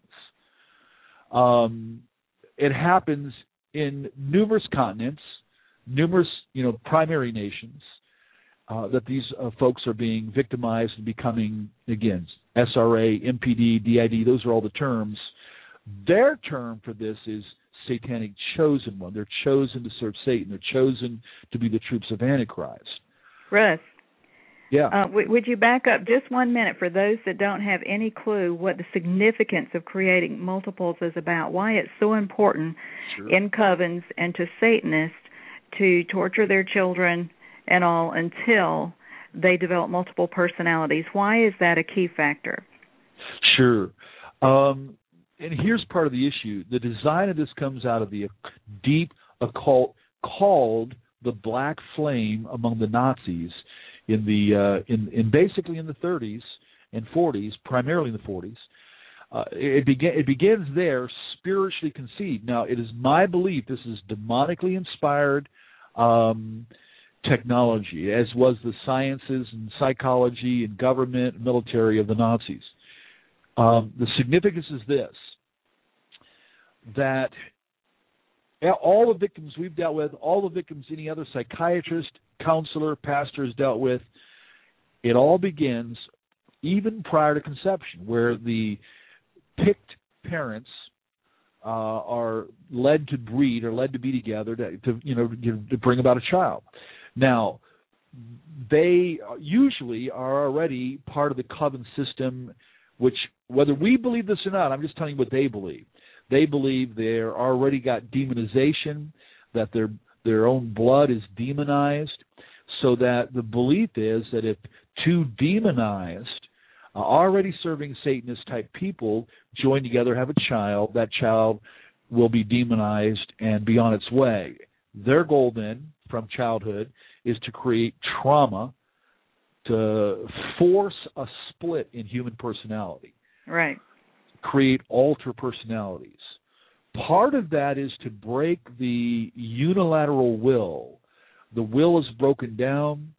Um, it happens in numerous continents, numerous, you know, primary nations, uh, that these uh, folks are being victimized and becoming, again, S R A, M P D, D I D, those are all the terms. Their term for this is satanic chosen one. They're chosen to serve Satan. They're chosen to be the troops of Antichrist. Russ, yeah. Uh, w- would you back up just one minute for those that don't have any clue what the significance of creating multiples is about, why it's so important Sure. in covens and to Satanists to torture their children and all until they develop multiple personalities. Why is that a key factor? Sure. Um, and here's part of the issue. The design of this comes out of the deep occult called the Black Flame among the Nazis in the uh, in, in basically in the thirties and forties, primarily in the forties. Uh, it, began, it begins there, spiritually conceived. Now, it is my belief this is demonically inspired um, technology, as was the sciences and psychology and government and military of the Nazis. Um, the significance is this, that all the victims we've dealt with, all the victims any other psychiatrist, counselor, pastor has dealt with, it all begins even prior to conception, where the picked parents uh, are led to breed or led to be together to, to you know to bring about a child. Now, they usually are already part of the coven system, which, whether we believe this or not, I'm just telling you what they believe. They believe they're already got demonization, that their their own blood is demonized, so that the belief is that if two demonized, uh, already serving Satanist-type people join together, have a child, that child will be demonized and be on its way. Their goal then, from childhood, is to create trauma, to force a split in human personality. Right. Create alter personalities. Part of that is to break the unilateral will. The will is broken down.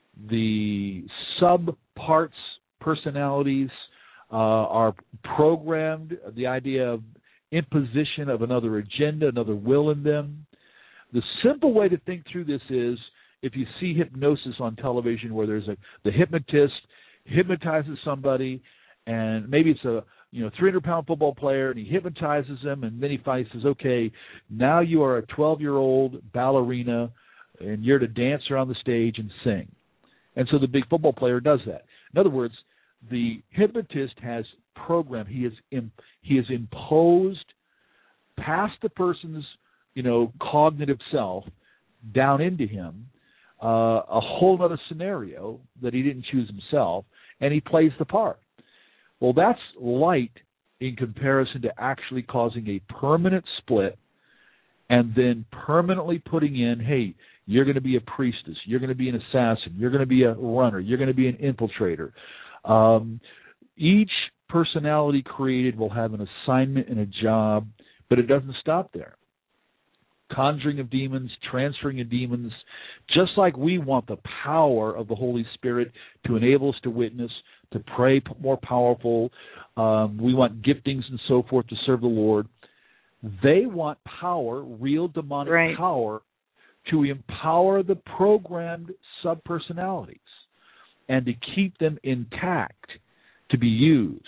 The sub-parts personalities uh, are programmed. The idea of imposition of another agenda, another will in them. The simple way to think through this is, if you see hypnosis on television where there's a the hypnotist hypnotizes somebody, and maybe it's a you know three hundred pound football player, and he hypnotizes them, and then he finally says, okay, now you are a twelve-year-old ballerina, and you're to dance around the stage and sing. And so the big football player does that. In other words, the hypnotist has programmed, he has im- he has imposed past the person's you know cognitive self down into him uh, a whole other scenario that he didn't choose himself, and he plays the part. Well, that's light in comparison to actually causing a permanent split and then permanently putting in, hey, you're going to be a priestess, you're going to be an assassin, you're going to be a runner, you're going to be an infiltrator. Um, each personality created will have an assignment and a job, but it doesn't stop there. Conjuring of demons, transferring of demons, just like we want the power of the Holy Spirit to enable us to witness, to pray more powerful, um, we want giftings and so forth to serve the Lord. They want power, real demonic right. power, to empower the programmed subpersonalities and to keep them intact to be used.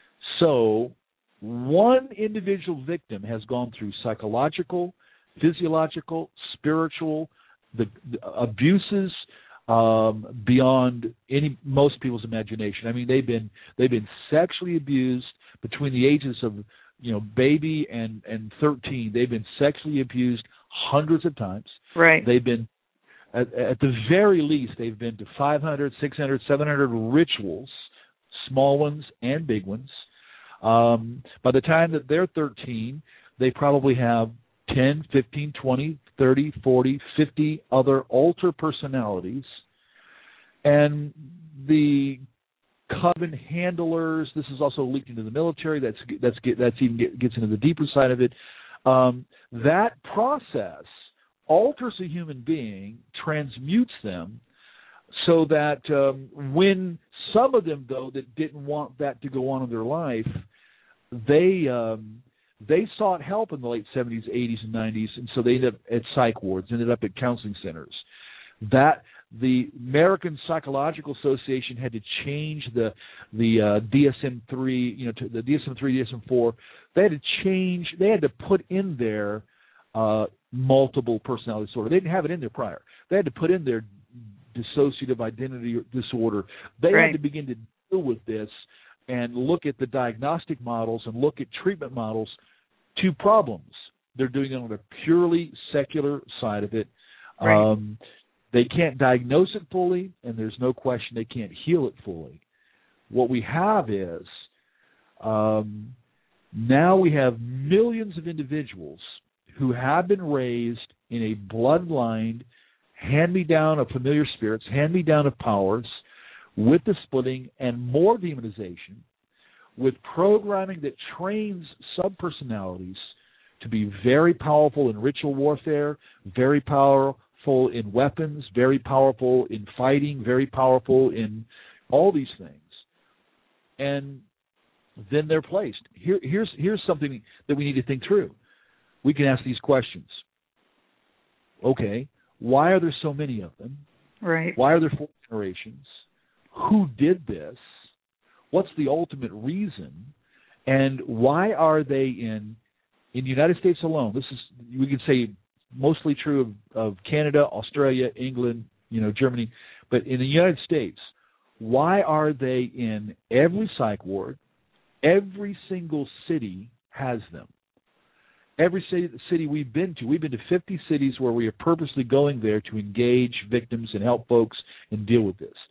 So one individual victim has gone through psychological, physiological, spiritual, the, the abuses um, beyond any most people's imagination. I mean, they've been they've been sexually abused between the ages of you know baby and and thirteen. They've been sexually abused hundreds of times. Right. They've been at, at the very least they've been to five hundred, six hundred, seven hundred rituals, small ones and big ones. Um, by the time that they're thirteen, they probably have ten, fifteen, twenty, thirty, forty, fifty other alter personalities. And the coven handlers. This is also leaked into the military. That's that's that's even get, gets into the deeper side of it. Um, that process alters a human being, transmutes them, so that um, when some of them, though, that didn't want that to go on in their life, they um, they sought help in the late seventies, eighties, and nineties, and so they ended up at psych wards, ended up at counseling centers. That the American Psychological Association had to change the the uh, D S M three, you know, to the D S M three, D S M four. They had to change. They had to put in there uh, multiple personality disorder. They didn't have it in there prior. They had to put in their dissociative identity disorder. They right. had to begin to deal with this and look at the diagnostic models and look at treatment models to problems. They're doing it on a purely secular side of it. Right. Um, they can't diagnose it fully, and there's no question they can't heal it fully. What we have is um, now we have millions of individuals who have been raised in a bloodline hand-me-down of familiar spirits, hand-me-down of powers, with the splitting and more demonization, with programming that trains subpersonalities to be very powerful in ritual warfare, very powerful in weapons, very powerful in fighting, very powerful in all these things. And then they're placed. Here, here's, here's something that we need to think through. We can ask these questions. Okay, why are there so many of them? Right. Why are there four generations? Who did this? What's the ultimate reason? And why are they in in the United States alone? This is, we could say, mostly true of, of Canada, Australia, England, you know, Germany. But in the United States, why are they in every psych ward? Every single city has them. Every city, city we've been to, we've been to fifty cities where we are purposely going there to engage victims and help folks and deal with this.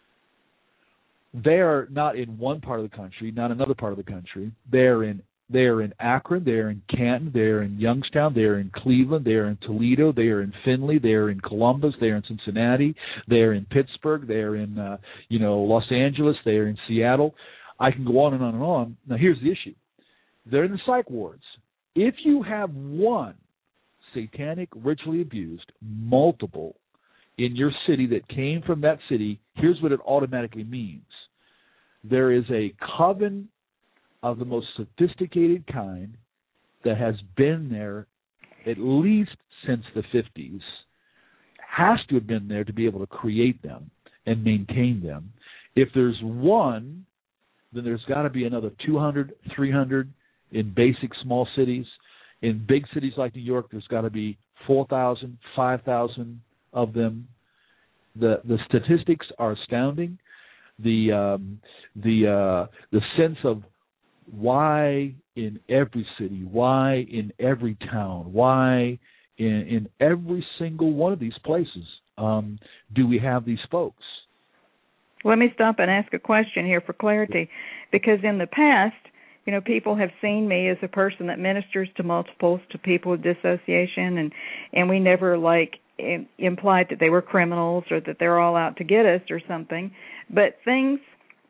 They are not in one part of the country, not another part of the country. They're in they're in Akron, they're in Canton, they're in Youngstown, they're in Cleveland, they're in Toledo, they're in Findlay, they're in Columbus, they're in Cincinnati, they're in Pittsburgh, they're in uh, you know Los Angeles, they're in Seattle. I can go on and on and on. Now here's the issue. They're in the psych wards. If you have one satanic, ritually abused, multiple in your city that came from that city, here's what it automatically means. There is a coven of the most sophisticated kind that has been there at least since the fifties, has to have been there to be able to create them and maintain them. If there's one, then there's got to be another two hundred, three hundred in basic small cities. In big cities like New York, there's got to be four thousand, five thousand of them. The the statistics are astounding. The um, the uh, the sense of why in every city, why in every town, why in, in every single one of these places um, do we have these folks? Let me stop and ask a question here for clarity, because in the past, you know, people have seen me as a person that ministers to multiples, to people with dissociation, and, and we never, like, im- implied that they were criminals or that they're all out to get us or something. But things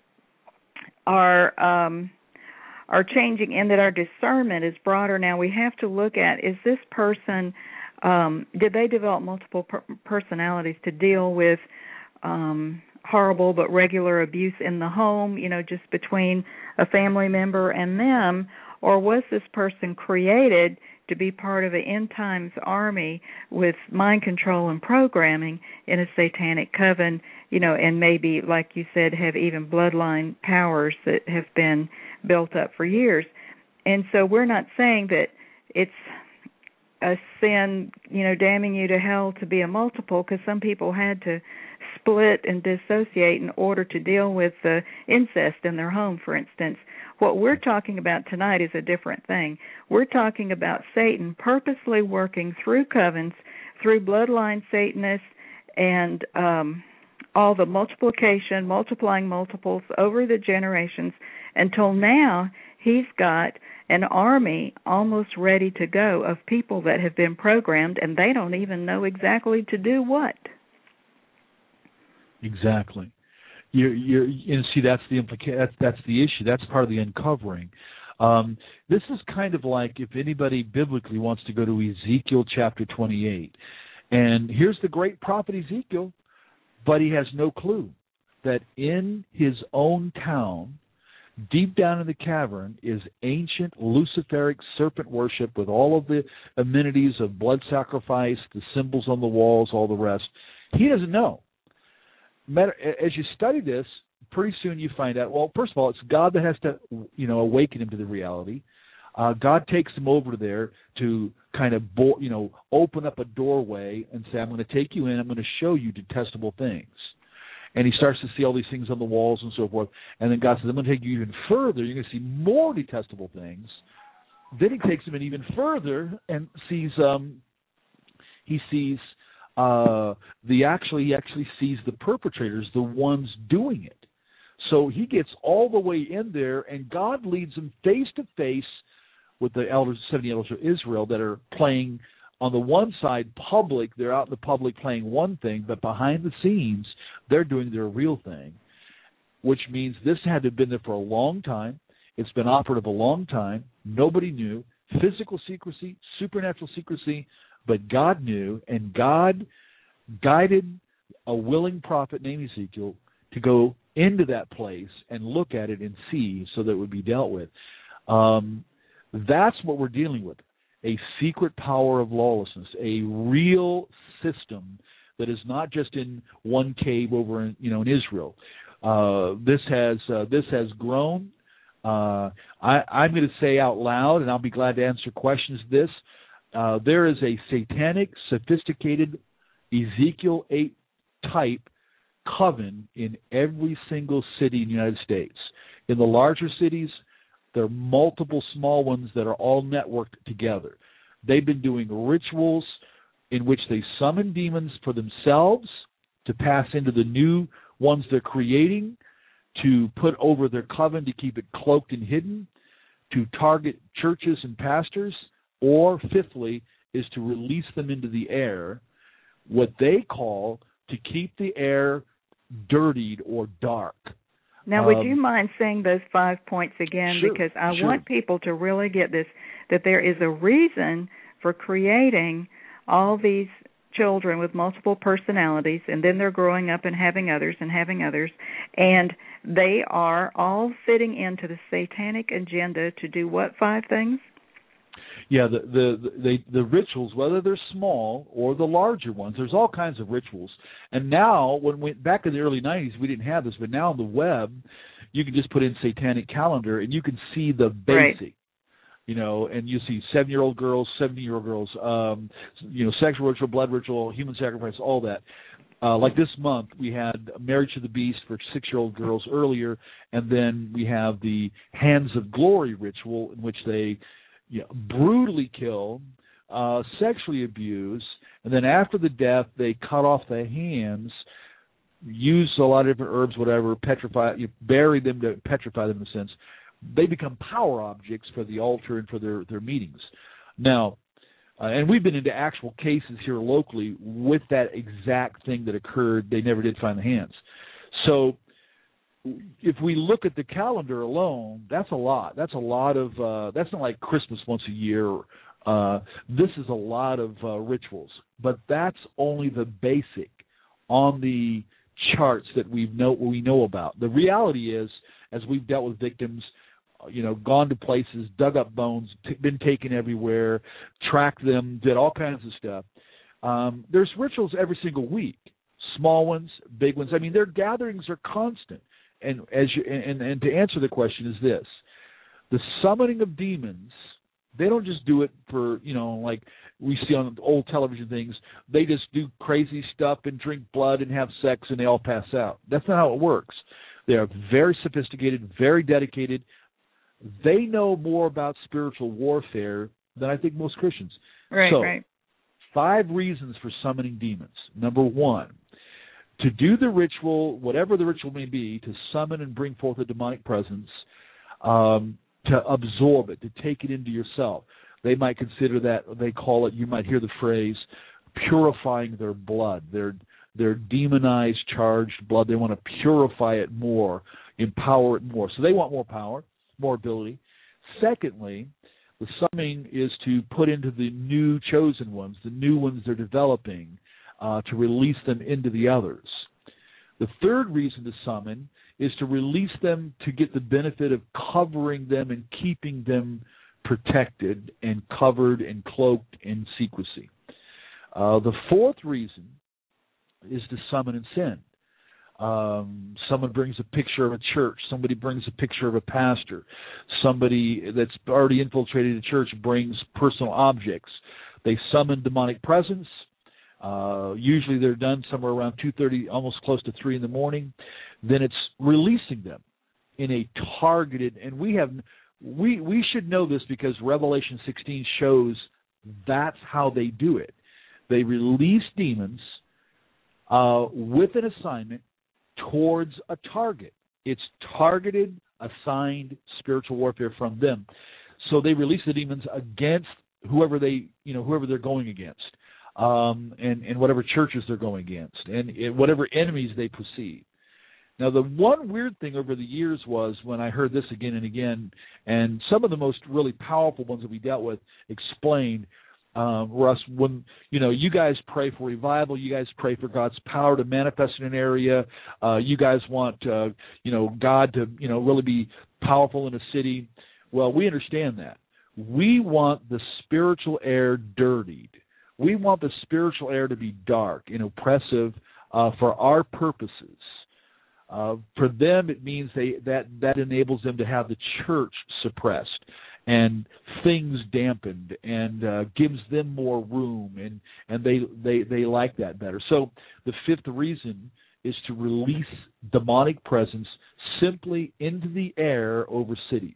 are um, are changing in that our discernment is broader now. We have to look at, is this person, um, did they develop multiple per- personalities to deal with um horrible but regular abuse in the home, you know, just between a family member and them, or was this person created to be part of an end times army with mind control and programming in a satanic coven, you know, and maybe, like you said, have even bloodline powers that have been built up for years. And so we're not saying that it's a sin, you know, damning you to hell to be a multiple, because some people had to split and dissociate in order to deal with the incest in their home, for instance. What we're talking about tonight is a different thing. We're talking about Satan purposely working through covens, through bloodline Satanists, and um, all the multiplication, multiplying multiples over the generations, until now he's got an army almost ready to go of people that have been programmed, and they don't even know exactly to do what. Exactly. You're, you're, and see, that's the implica- that's, that's the issue. That's part of the uncovering. Um, this is kind of like if anybody biblically wants to go to Ezekiel chapter twenty-eight. And here's the great prophet Ezekiel, but he has no clue that in his own town, deep down in the cavern, is ancient Luciferic serpent worship with all of the amenities of blood sacrifice, the symbols on the walls, all the rest. He doesn't know. As you study this, pretty soon you find out, well, first of all, it's God that has to, you know, awaken him to the reality. Uh, God takes him over there to kind of, bo- you know, open up a doorway and say, I'm going to take you in, I'm going to show you detestable things. And he starts to see all these things on the walls and so forth. And then God says, I'm going to take you even further. You're going to see more detestable things. Then he takes him in even further and sees, um, he sees, uh, the actually, he actually sees the perpetrators, the ones doing it. So he gets all the way in there, and God leads him face to face with the elders, seventy elders of Israel that are playing on the one side public. They're out in the public playing one thing, but behind the scenes, they're doing their real thing, which means this had to have been there for a long time. It's been operative a long time. Nobody knew. Physical secrecy, supernatural secrecy, but God knew, and God guided a willing prophet named Ezekiel to go into that place and look at it and see so that it would be dealt with. Um, that's what we're dealing with, a secret power of lawlessness, a real system that is not just in one cave over in, you know, in Israel. Uh, this has uh, this has grown. Uh, I, I'm going to say out loud, and I'll be glad to answer questions. This uh, there is a satanic, sophisticated Ezekiel eight type coven in every single city in the United States. In the larger cities, there are multiple small ones that are all networked together. They've been doing rituals in which they summon demons for themselves to pass into the new ones they're creating, to put over their coven to keep it cloaked and hidden, to target churches and pastors, or fifthly, is to release them into the air, what they call to keep the air dirtied or dark. Now, would um, you mind saying those five points again? Sure, because I sure. want people to really get this, that there is a reason for creating all these children with multiple personalities, and then they're growing up and having others and having others, and they are all fitting into the satanic agenda to do what five things? Yeah, the the the, the rituals, whether they're small or the larger ones, there's all kinds of rituals. And now, when we back in the early nineties, we didn't have this, but now on the web, you can just put in satanic calendar and you can see the basic. Right. You know, and you see seven-year-old girls, seventy-year-old girls, um, you know, sexual ritual, blood ritual, human sacrifice, all that. Uh, like this month, we had Marriage to the Beast for six-year-old girls earlier, and then we have the Hands of Glory ritual in which they you know, brutally kill, uh, sexually abuse, and then after the death, they cut off the hands, use a lot of different herbs, whatever, petrify, you bury them to petrify them in a sense. They become power objects for the altar and for their, their meetings. Now, uh, and we've been into actual cases here locally with that exact thing that occurred. They never did find the hands. So if we look at the calendar alone, that's a lot. That's a lot of, uh, that's not like Christmas once a year. Uh, this is a lot of uh, rituals. But that's only the basic on the charts that we know, we know about. The reality is, as we've dealt with victims, you know, gone to places, dug up bones, t- been taken everywhere, tracked them, did all kinds of stuff. Um, there's rituals every single week, small ones, big ones. I mean, their gatherings are constant. And as you, and, and to answer the question is this: the summoning of demons. They don't just do it for, you know, like we see on old television things. They just do crazy stuff and drink blood and have sex and they all pass out. That's not how it works. They are very sophisticated, very dedicated. They know more about spiritual warfare than I think most Christians. Right, so, right. Five reasons for summoning demons. Number one, to do the ritual, whatever the ritual may be, to summon and bring forth a demonic presence, um, to absorb it, to take it into yourself. They might consider that, they call it, you might hear the phrase, purifying their blood. They're their demonized, charged blood. They want to purify it more, empower it more. So they want more power, more ability. Secondly, the summoning is to put into the new chosen ones, the new ones they're developing, uh, to release them into the others. The third reason to summon is to release them to get the benefit of covering them and keeping them protected and covered and cloaked in secrecy. Uh, the fourth reason is to summon and send. Um, someone brings a picture of a church. Somebody brings a picture of a pastor. Somebody that's already infiltrated the church brings personal objects. They summon demonic presence. Uh, usually they're done somewhere around two thirty, almost close to three in the morning. Then it's releasing them in a targeted, and we have we we should know this because Revelation sixteen shows that's how they do it. They release demons uh, with an assignment towards a target. It's targeted, assigned spiritual warfare from them. So they release the demons against whoever they, you know, whoever they're going against, um, and, and whatever churches they're going against, and, and whatever enemies they perceive. Now, the one weird thing over the years was when I heard this again and again, and some of the most really powerful ones that we dealt with explained, um, Russ, when, you know, you guys pray for revival, you guys pray for God's power to manifest in an area, uh, you guys want, uh, you know, God to, you know, really be powerful in a city. Well, we understand that. We want the spiritual air dirtied. We want the spiritual air to be dark and oppressive uh, for our purposes. Uh, for them, it means they, that that enables them to have the church suppressed and things dampened, and uh, gives them more room, and and they, they they like that better. So the fifth reason is to release demonic presence simply into the air over cities.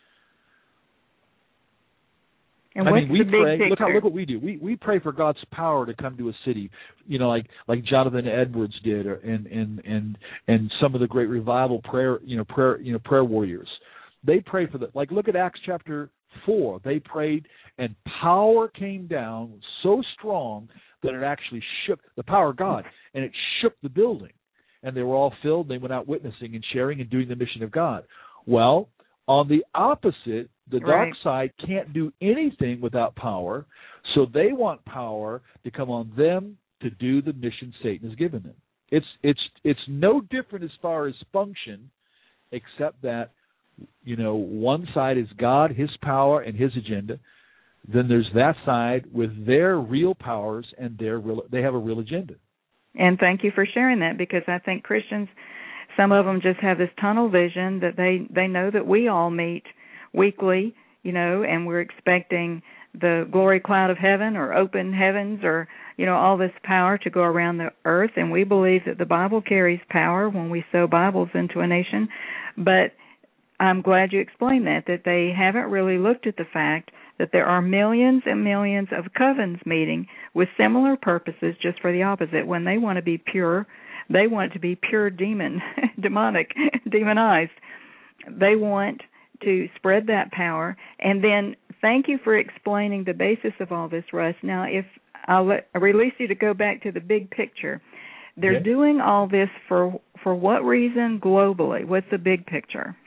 And I what's mean, we the big pray. picture? Look how look what we do. We we pray for God's power to come to a city, you know, like like Jonathan Edwards did, or, and and and and some of the great revival prayer, you know, prayer, you know, prayer warriors. They pray for the, like, look at Acts chapter four. They prayed, and power came down so strong that it actually shook, the power of God, and it shook the building. And they were all filled, and they went out witnessing and sharing and doing the mission of God. Well, on the opposite, the dark right. side can't do anything without power, so they want power to come on them to do the mission Satan has given them. It's it's it's no different as far as function, except that, you know, one side is God, His power, and His agenda. Then there's that side with their real powers and their real, they have a real agenda. And thank you for sharing that, because I think Christians, some of them just have this tunnel vision that they, they know that we all meet weekly, you know, and we're expecting the glory cloud of heaven or open heavens or, you know, all this power to go around the earth. And we believe that the Bible carries power when we sow Bibles into a nation. But I'm glad you explained that, that they haven't really looked at the fact that there are millions and millions of covens meeting with similar purposes just for the opposite. When they want to be pure, they want it to be pure demon, demonic, demonized. They want to spread that power. And then thank you for explaining the basis of all this, Russ. Now, if I'll let, I'll release you to go back to the big picture. They're okay. doing all this for for what reason globally? What's the big picture?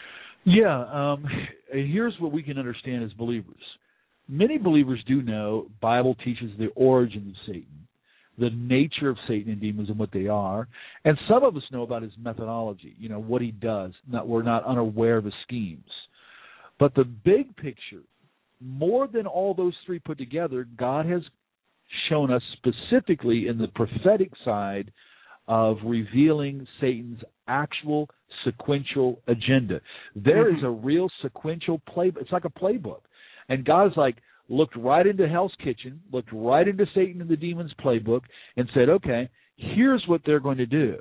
Yeah, um, here's what we can understand as believers. Many believers do know Bible teaches the origin of Satan, the nature of Satan and demons and what they are, and some of us know about his methodology, you know, what he does. Not, we're not unaware of his schemes. But the big picture, more than all those three put together, God has shown us specifically in the prophetic side of revealing Satan's actual sequential agenda. There is a real sequential play. It's like a playbook. And God's like, looked right into Hell's Kitchen, looked right into Satan and the demons' playbook, and said, okay, here's what they're going to do.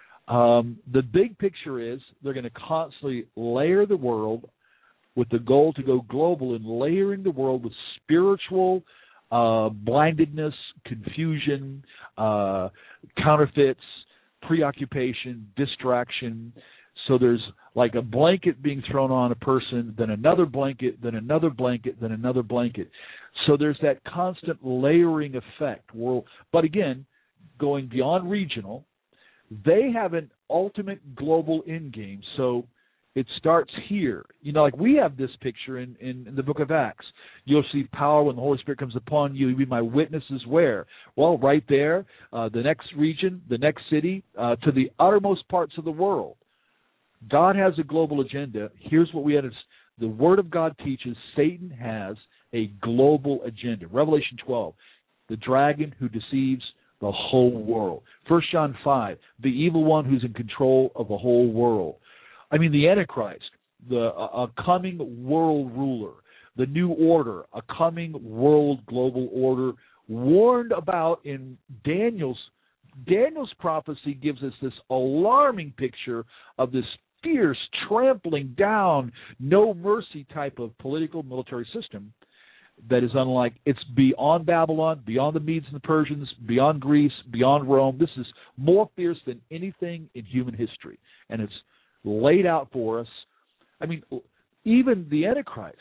Um, the big picture is they're going to constantly layer the world with the goal to go global and layering the world with spiritual uh, blindedness, confusion, uh, counterfeits, preoccupation, distraction. So there's like a blanket being thrown on a person, then another blanket, then another blanket, then another blanket. So there's that constant layering effect. Well, but again, going beyond regional. They have an ultimate global end game. So it starts here. You know, like we have this picture in, in, in the book of Acts. You'll see power when the Holy Spirit comes upon you. You'll be my witnesses where? Well, right there, uh, the next region, the next city, uh, to the uttermost parts of the world. God has a global agenda. Here's what we had. The Word of God teaches Satan has a global agenda. Revelation twelve, the dragon who deceives the whole world. First John five, the evil one who's in control of the whole world. I mean, the Antichrist, the a, a coming world ruler, the new order, a coming world global order, warned about in Daniel's Daniel's prophecy gives us this alarming picture of this fierce, trampling down, no mercy type of political military system that is unlike, it's beyond Babylon, beyond the Medes and the Persians, beyond Greece, beyond Rome. This is more fierce than anything in human history. And it's laid out for us. I mean, even the Antichrist,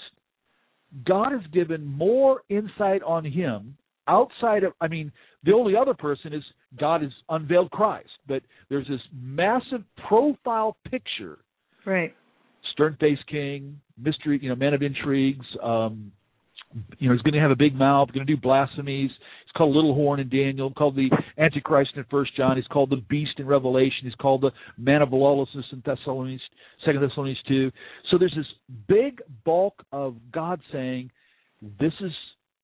God has given more insight on him outside of, I mean, the only other person is God has unveiled Christ. But there's this massive profile picture. Right. Stern-faced king, mystery, you know, man of intrigues, um, you know, he's going to have a big mouth, going to do blasphemies. He's called Little Horn in Daniel, called the Antichrist in First John. He's called the Beast in Revelation. He's called the Man of Lawlessness in Thessalonians, Second Thessalonians two. So there's this big bulk of God saying, this is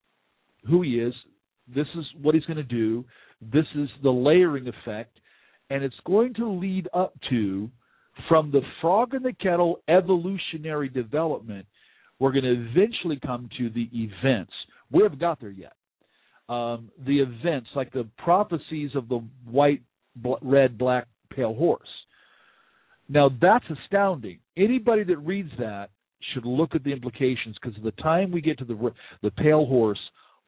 who he is. This is what he's going to do. This is the layering effect. And it's going to lead up to, from the frog in the kettle evolutionary development, we're going to eventually come to the events. We haven't got there yet. Um, the events, like the prophecies of the white, bl- red, black, pale horse. Now, that's astounding. Anybody that reads that should look at the implications, because by the time we get to the the pale horse,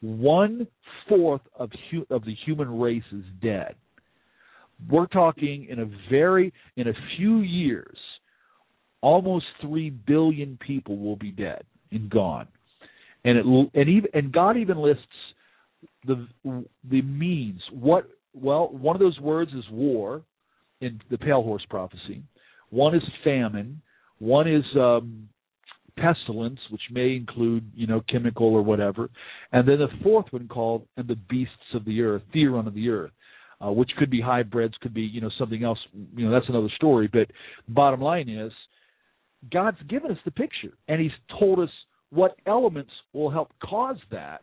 one-fourth of, hu- of the human race is dead. We're talking in a very, in a few years, almost three billion people will be dead and gone, and it and even and God even lists the the means. What well, one of those words is war in the pale horse prophecy. One is famine. One is um, pestilence, which may include you know chemical or whatever, and then the fourth one called and the beasts of the earth, theron of the earth, uh, which could be hybrids, could be you know something else. You know that's another story. But bottom line is, God's given us the picture, and he's told us what elements will help cause that,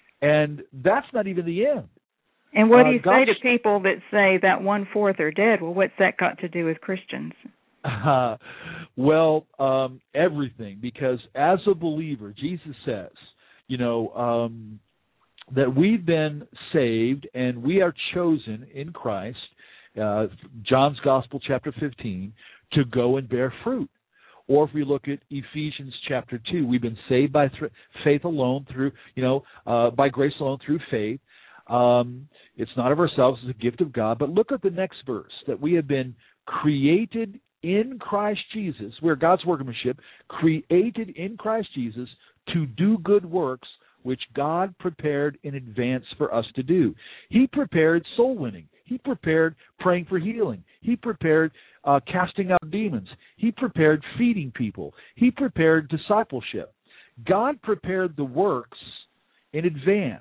and that's not even the end. And what do you uh, say to people that say that one-fourth are dead? Well, what's that got to do with Christians? Uh, well, um, everything, because as a believer, Jesus says, you know, um, that we've been saved and we are chosen in Christ, uh, John's Gospel, chapter fifteen, to go and bear fruit. Or if we look at Ephesians chapter two, we've been saved by th- faith alone, through, you know, uh, by grace alone, through faith. Um, it's not of ourselves, it's a gift of God. But look at the next verse, that we have been created in Christ Jesus. We're God's workmanship, created in Christ Jesus to do good works, which God prepared in advance for us to do. He prepared soul winning. He prepared praying for healing. He prepared uh, casting out demons. He prepared feeding people. He prepared discipleship. God prepared the works in advance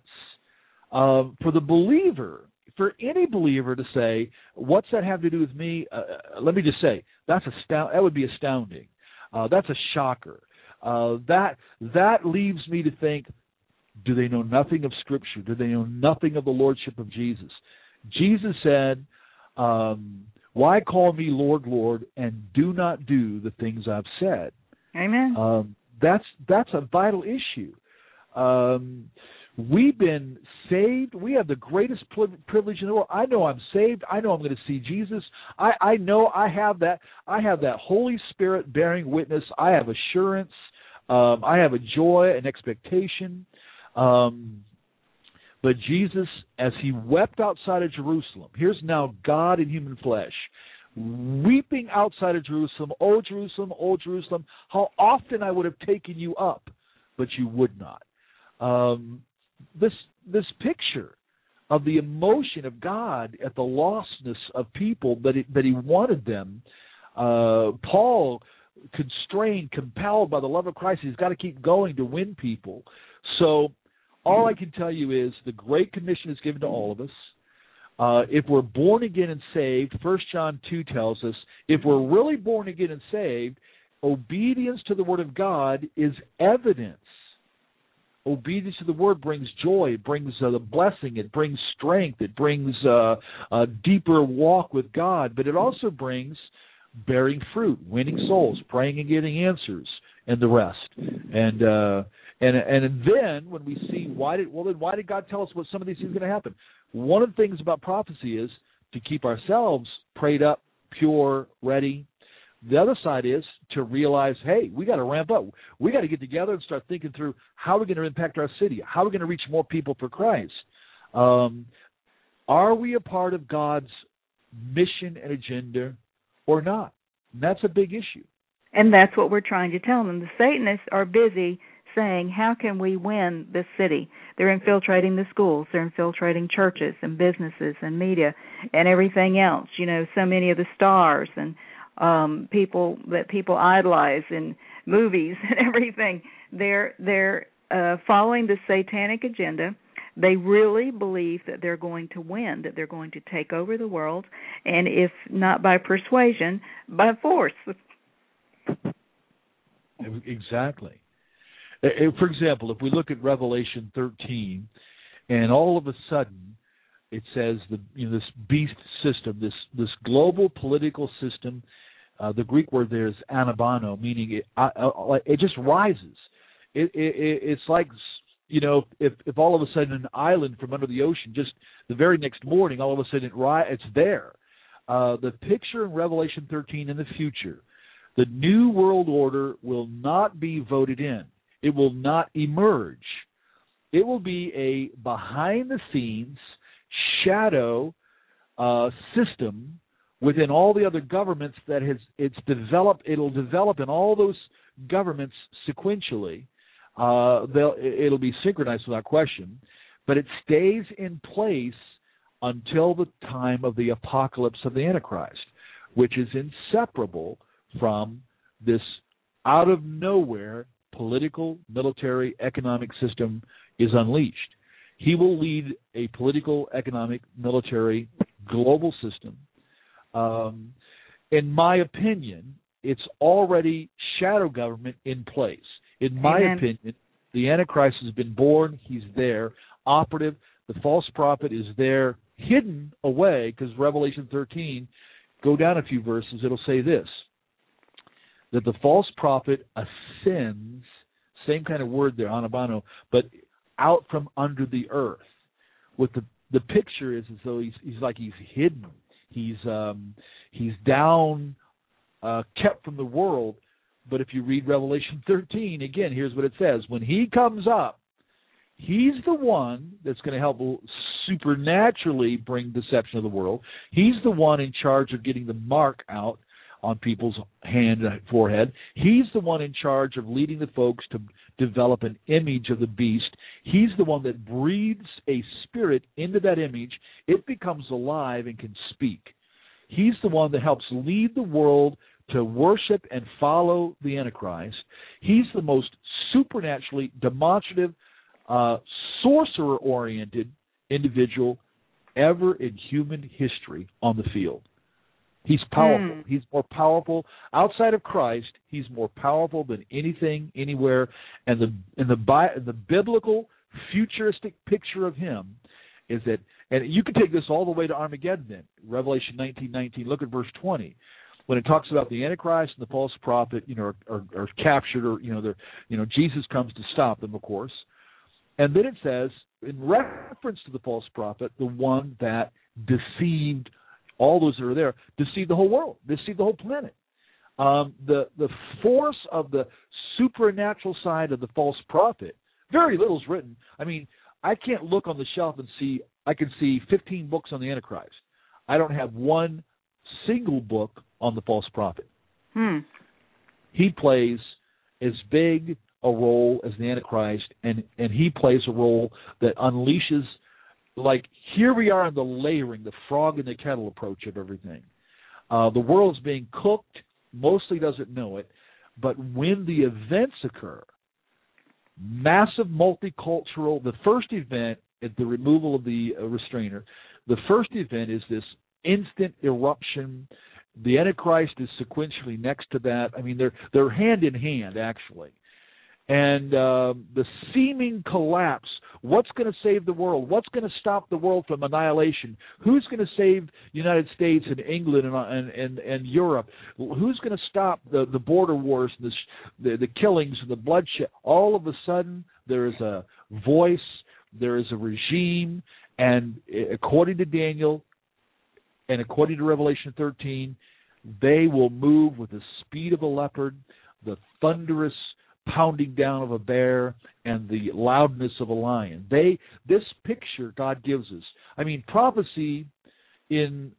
uh, for the believer, for any believer to say, what's that have to do with me? Uh, let me just say, that's astound- that would be astounding. Uh, that's a shocker. Uh, that that leaves me to think, do they know nothing of Scripture? Do they know nothing of the Lordship of Jesus? Jesus said, um, why call me Lord, Lord, and do not do the things I've said? Amen. Um, that's that's a vital issue. Um, we've been saved. We have the greatest privilege in the world. I know I'm saved. I know I'm going to see Jesus. I, I know I have that. I have that Holy Spirit bearing witness. I have assurance. Um, I have a joy and expectation. Um, but Jesus, as he wept outside of Jerusalem, here's now God in human flesh, weeping outside of Jerusalem, "O Jerusalem, O Jerusalem, how often I would have taken you up, but you would not." Um, this this picture of the emotion of God at the lostness of people that, it, that he wanted them. Uh, Paul, constrained, compelled by the love of Christ, he's got to keep going to win people. So all I can tell you is the Great Commission is given to all of us. Uh, if we're born again and saved, First John two tells us, if we're really born again and saved, obedience to the Word of God is evidence. Obedience to the Word brings joy, it brings uh, the blessing, it brings strength, it brings uh, a deeper walk with God, but it also brings bearing fruit, winning souls, praying and getting answers, and the rest. And uh, and and then when we see why did well then why did God tell us what some of these things are going to happen? One of the things about prophecy is to keep ourselves prayed up, pure, ready. The other side is to realize, hey, we got to ramp up. We got to get together and start thinking through how we're going to impact our city, how we're going to reach more people for Christ. Um, are we a part of God's mission and agenda or not? And that's a big issue. And that's what we're trying to tell them. The Satanists are busy saying, how can we win this city? They're infiltrating the schools. They're infiltrating churches and businesses and media and everything else. You know, so many of the stars and um, people that people idolize in movies and everything. They're they're uh, following the satanic agenda. They really believe that they're going to win, that they're going to take over the world, and if not by persuasion, by force. Exactly. For example, if we look at Revelation thirteen, and all of a sudden it says the you know this beast system, this this global political system, uh, the Greek word there is anabano, meaning it uh, it just rises. It, it it's like you know if if all of a sudden an island from under the ocean, just the very next morning, all of a sudden it ri- it's there. Uh, the picture in Revelation thirteen in the future, the new world order will not be voted in. It will not emerge. It will be a behind-the-scenes shadow uh, system within all the other governments that has it's developed. It'll develop in all those governments sequentially. Uh, they'll, it'll be synchronized without question, but it stays in place until the time of the apocalypse of the Antichrist, which is inseparable from this out-of-nowhere political, military, economic system is unleashed. He will lead a political, economic, military, global system. Um, in my opinion, it's already shadow government in place. In my Amen. opinion, the Antichrist has been born. He's there, operative. The false prophet is there, hidden away, because Revelation thirteen, go down a few verses, it'll say this, that the false prophet ascends, same kind of word there, anabano, but out from under the earth. What the the picture is as though he's he's like he's hidden. He's um he's down, uh, kept from the world. But if you read Revelation thirteen, again, here's what it says. When he comes up, he's the one that's going to help supernaturally bring deception to the world. He's the one in charge of getting the mark out on people's hand and forehead. He's the one in charge of leading the folks to develop an image of the beast. He's the one that breathes a spirit into that image. It becomes alive and can speak. He's the one that helps lead the world to worship and follow the Antichrist. He's the most supernaturally demonstrative, uh, sorcerer-oriented individual ever in human history on the field. He's powerful. Mm. He's more powerful outside of Christ. He's more powerful than anything, anywhere. And the and the and the biblical futuristic picture of him is that, and you can take this all the way to Armageddon. Then Revelation nineteen nineteen. Look at verse twenty, when it talks about the Antichrist and the false prophet, you know, are, are, are captured, or you know, they're you know, Jesus comes to stop them, of course. And then it says, in reference to the false prophet, the one that deceived all those that are there, deceive the whole world, deceive the whole planet. Um, the the force of the supernatural side of the false prophet, very little is written. I mean, I can't look on the shelf and see, I can see fifteen books on the Antichrist. I don't have one single book on the false prophet. Hmm. He plays as big a role as the Antichrist, and, and he plays a role that unleashes like here we are in the layering, the frog in the kettle approach of everything. Uh, the world's being cooked, mostly doesn't know it, but when the events occur, massive multicultural, the first event at the removal of the uh, restrainer, the first event is this instant eruption. The Antichrist is sequentially next to that. I mean, they're they're hand in hand, actually. And uh, the seeming collapse, what's going to save the world? What's going to stop the world from annihilation? Who's going to save the United States and England and and, and, and Europe? Who's going to stop the, the border wars, the, the, the killings and the bloodshed? All of a sudden, there is a voice, there is a regime, and according to Daniel and according to Revelation thirteen, they will move with the speed of a leopard, the thunderous pounding down of a bear, and the loudness of a lion. They this picture God gives us. I mean, prophecy in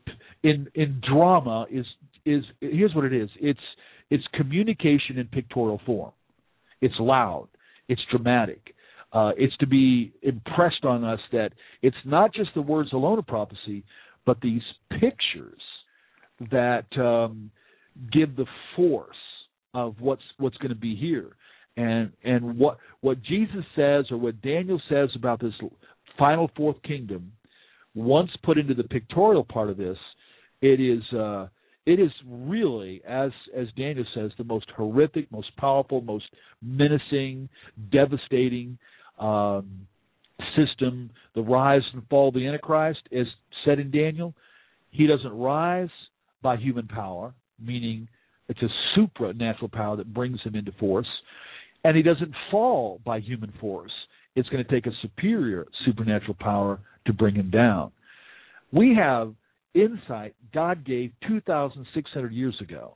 in in drama is is here's what it is. It's it's communication in pictorial form. It's loud. It's dramatic. Uh, it's to be impressed on us that it's not just the words alone of prophecy, but these pictures that um, give the force of what's what's going to be here, and and what what Jesus says or what Daniel says about this final fourth kingdom, once put into the pictorial part of this, it is uh, it is really, as as Daniel says, the most horrific, most powerful, most menacing, devastating um, system. The rise and fall of the Antichrist, as said in Daniel, he doesn't rise by human power, meaning it's a supernatural power that brings him into force. And he doesn't fall by human force. It's going to take a superior supernatural power to bring him down. We have insight God gave two thousand six hundred years ago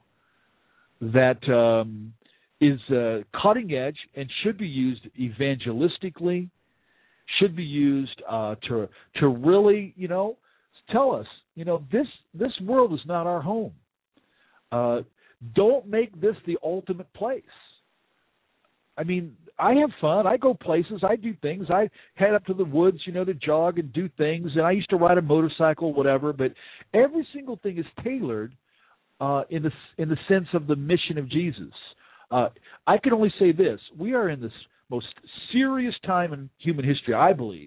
that um, is uh, cutting edge and should be used evangelistically, should be used uh, to to really, you know, tell us, you know, this this world is not our home. Uh, Don't make this the ultimate place. I mean, I have fun. I go places. I do things. I head up to the woods, you know, to jog and do things. And I used to ride a motorcycle, whatever. But every single thing is tailored uh, in the in the sense of the mission of Jesus. Uh, I can only say this: we are in this most serious time in human history, I believe,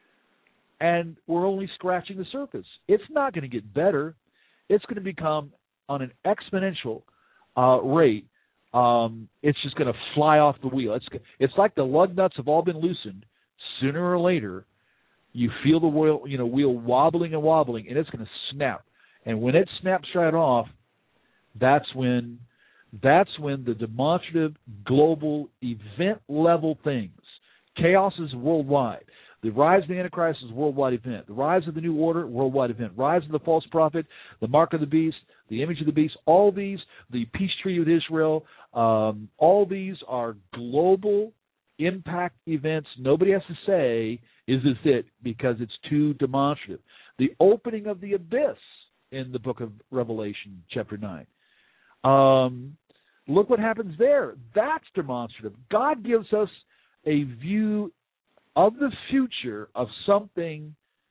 and we're only scratching the surface. It's not going to get better. It's going to become on an exponential Uh, rate, um, it's just going to fly off the wheel. It's it's like the lug nuts have all been loosened. Sooner or later, you feel the wheel, you know, wheel wobbling and wobbling, and it's going to snap. And when it snaps right off, that's when that's when the demonstrative, global, event level things. Chaos is worldwide. The rise of the Antichrist is a worldwide event. The rise of the New Order, worldwide event. Rise of the false prophet, the mark of the beast, the image of the beast, all these, the peace treaty with Israel, um, all these are global impact events. Nobody has to say, is this it? Because it's too demonstrative. The opening of the abyss in the book of Revelation, chapter nine. Um, look what happens there. That's demonstrative. God gives us a view of the future of something.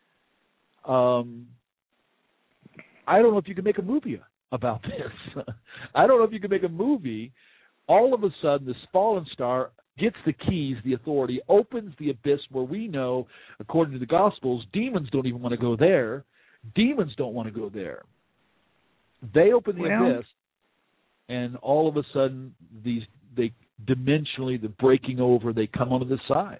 Um, I don't know if you can make a movie about this. I don't know if you can make a movie. All of a sudden, this fallen star gets the keys, the authority, opens the abyss where we know, according to the Gospels, demons don't even want to go there. Demons don't want to go there. They open the well, abyss, and all of a sudden, these they dimensionally, the breaking over, they come onto the side.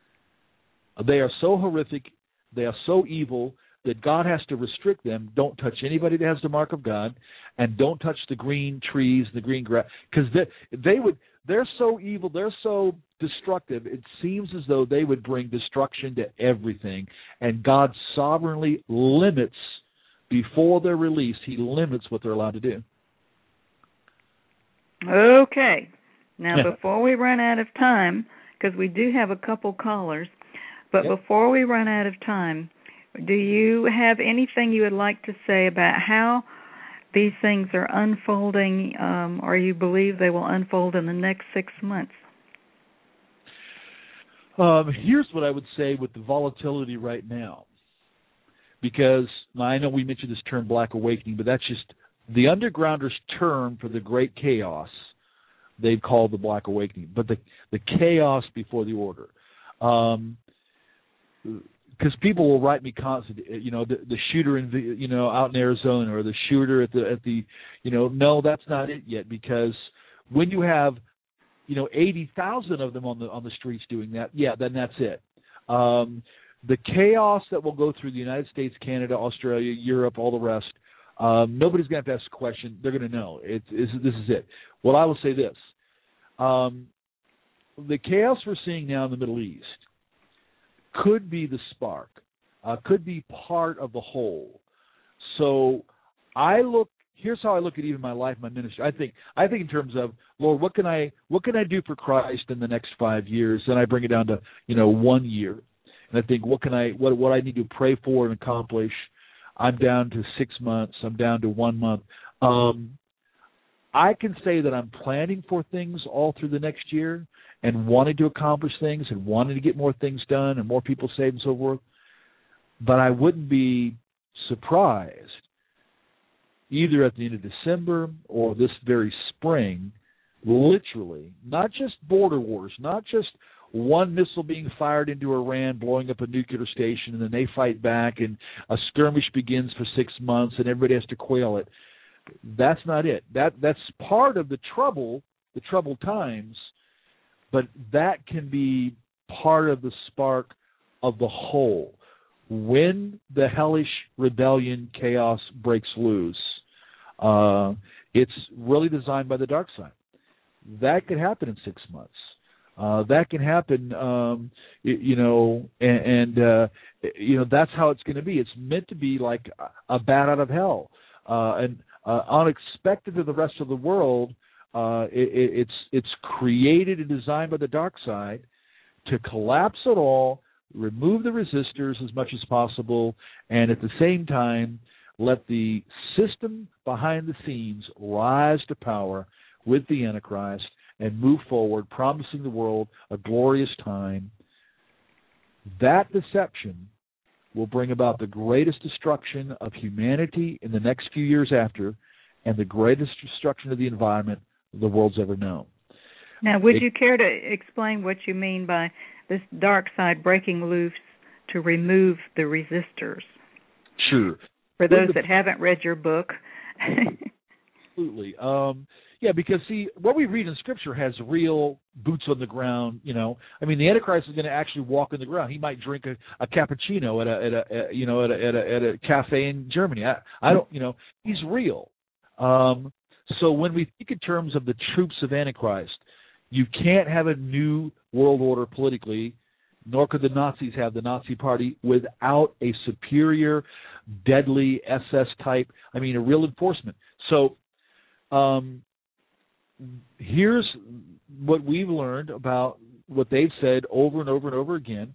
They are so horrific, they are so evil that God has to restrict them. Don't touch anybody that has the mark of God, and don't touch the green trees, the green grass, because they, they would. They're so evil, they're so destructive. It seems as though they would bring destruction to everything, and God sovereignly limits before they're released. He limits what they're allowed to do. Okay, now before we run out of time, because we do have a couple callers. But yep. Before we run out of time, do you have anything you would like to say about how these things are unfolding, um, or you believe they will unfold in the next six months? Um, here's what I would say with the volatility right now, because I know we mentioned this term Black Awakening, but that's just the undergrounders' term for the great chaos. They've called the Black Awakening, but the the chaos before the order. Um, because people will write me constantly, you know, the, the shooter in, the, you know, out in Arizona, or the shooter at the, at the, you know, no, that's not it yet, because when you have, you know, eighty thousand of them on the, on the streets doing that, yeah, then that's it. Um, the chaos that will go through the United States, Canada, Australia, Europe, all the rest, um, nobody's going to have to ask a question. They're going to know. It's, it's, this is it. Well, I will say this. Um, the chaos we're seeing now in the Middle East could be the spark, uh, could be part of the whole. So I look, here's how I look at even my life, my ministry. I think, I think in terms of, Lord, what can I, what can I do for Christ in the next five years? Then I bring it down to, you know, one year. And I think, what can I, what, what I need to pray for and accomplish. I'm down to six months. I'm down to one month. Um, I can say that I'm planning for things all through the next year, and wanting to accomplish things and wanting to get more things done and more people saved and so forth. But I wouldn't be surprised either at the end of December or this very spring, literally, not just border wars, not just one missile being fired into Iran, blowing up a nuclear station, and then they fight back and a skirmish begins for six months and everybody has to quail it. That's not it. That that's part of the trouble, the troubled times. But that can be part of the spark of the whole. When the hellish rebellion chaos breaks loose, uh, it's really designed by the dark side. That could happen in six months. Uh, that can happen, um, you know, and, and uh, you know, that's how it's going to be. It's meant to be like a bat out of hell, uh, and uh, unexpected to the rest of the world. Uh, it, it's it's created and designed by the dark side to collapse it all, remove the resistors as much as possible, and at the same time let the system behind the scenes rise to power with the Antichrist and move forward, promising the world a glorious time. That deception will bring about the greatest destruction of humanity in the next few years after, and the greatest destruction of the environment the world's ever known. Now, would it, you care to explain what you mean by this dark side breaking loose to remove the resistors? Sure. For those the, that haven't read your book. Absolutely. Um, yeah, because, see, what we read in Scripture has real boots on the ground, you know. I mean, the Antichrist is going to actually walk on the ground. He might drink a, a cappuccino at a, at a, a you know, at a, at a, at a cafe in Germany. I, I don't, you know, he's real. Um So when we think in terms of the troops of Antichrist, you can't have a new world order politically, nor could the Nazis have the Nazi Party, without a superior, deadly S S type, I mean, a real enforcement. So um, here's what we've learned about what they've said over and over and over again.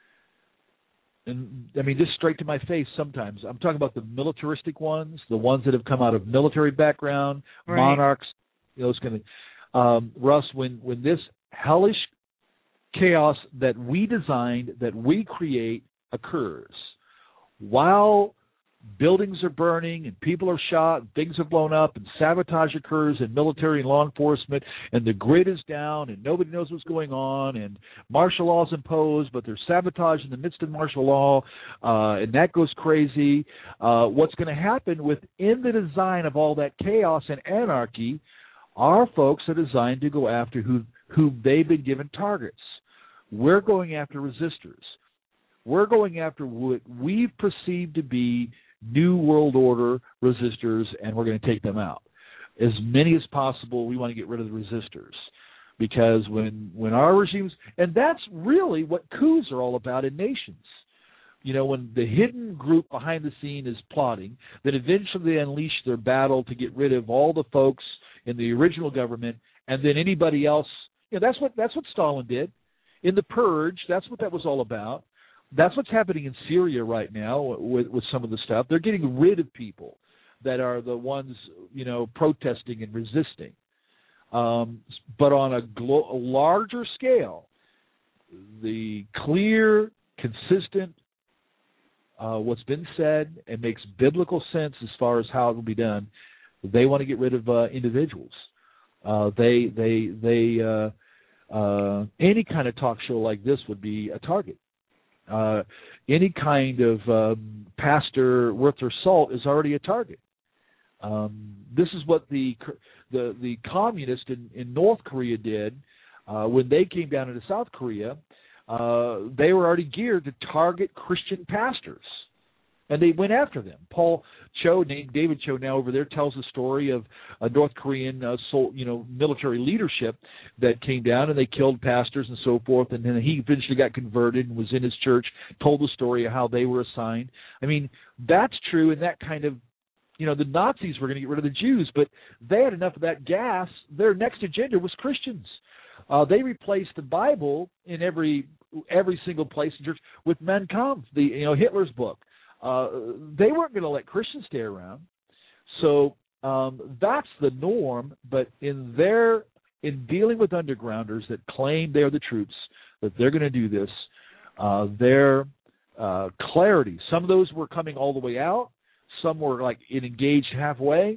And, I mean, just straight to my face sometimes. I'm talking about the militaristic ones, the ones that have come out of military background, right. Monarchs, you know, those kind of um, Russ, when, when this hellish chaos that we designed, that we create, occurs, while buildings are burning and people are shot and things are blown up and sabotage occurs in military and law enforcement and the grid is down and nobody knows what's going on and martial law is imposed, but there's sabotage in the midst of martial law, uh, and that goes crazy. Uh, what's going to happen within the design of all that chaos and anarchy, our folks are designed to go after who, who they've been given targets. We're going after resistors. We're going after what we've perceived to be New World Order resistors, and we're going to take them out. As many as possible, we want to get rid of the resistors. Because when, when our regimes, and that's really what coups are all about in nations. You know, when the hidden group behind the scene is plotting, then eventually they unleash their battle to get rid of all the folks in the original government, and then anybody else. You know, that's what that's what Stalin did. In the Purge, that's what that was all about. That's what's happening in Syria right now with, with some of the stuff. They're getting rid of people that are the ones, you know, protesting and resisting. Um, but on a, glo- a larger scale, the clear, consistent, uh, what's been said, and makes biblical sense as far as how it will be done. They want to get rid of uh, individuals. Uh, they they they uh, uh, any kind of talk show like this would be a target. Uh, any kind of um, pastor worth their salt is already a target. Um, this is what the the the communists in, in North Korea did uh, when they came down into South Korea. Uh, they were already geared to target Christian pastors, and they went after them. Paul Cho, named David Cho, now over there, tells the story of a North Korean, uh, soul, you know, military leadership that came down and they killed pastors and so forth. And then he eventually got converted and was in his church, told the story of how they were assigned. I mean, that's true, and that kind of, you know, the Nazis were going to get rid of the Jews, but they had enough of that gas. Their next agenda was Christians. Uh, they replaced the Bible in every every single place in church with Mein Kampf, the you know Hitler's book. Uh, they weren't going to let Christians stay around, so um, that's the norm. But in their in dealing with undergrounders that claim they are the troops, that they're going to do this, uh, their uh, clarity. Some of those were coming all the way out. Some were like engaged halfway.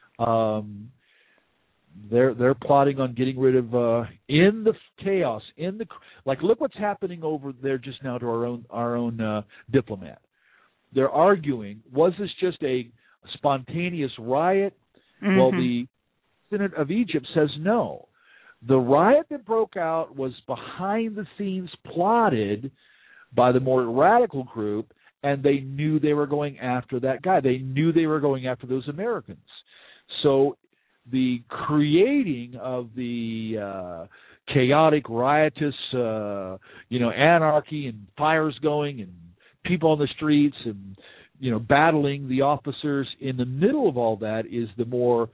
Um, They're they're plotting on getting rid of uh, in the chaos in the like look what's happening over there just now to our own our own uh, diplomat. They're arguing, was this just a spontaneous riot? Mm-hmm. Well, the Senate of Egypt says no. The riot that broke out was behind the scenes plotted by the more radical group, and they knew they were going after that guy. They knew they were going after those Americans. So the creating of the uh, chaotic, riotous, uh, you know, anarchy and fires going and people on the streets and, you know, battling the officers, in the middle of all that is the more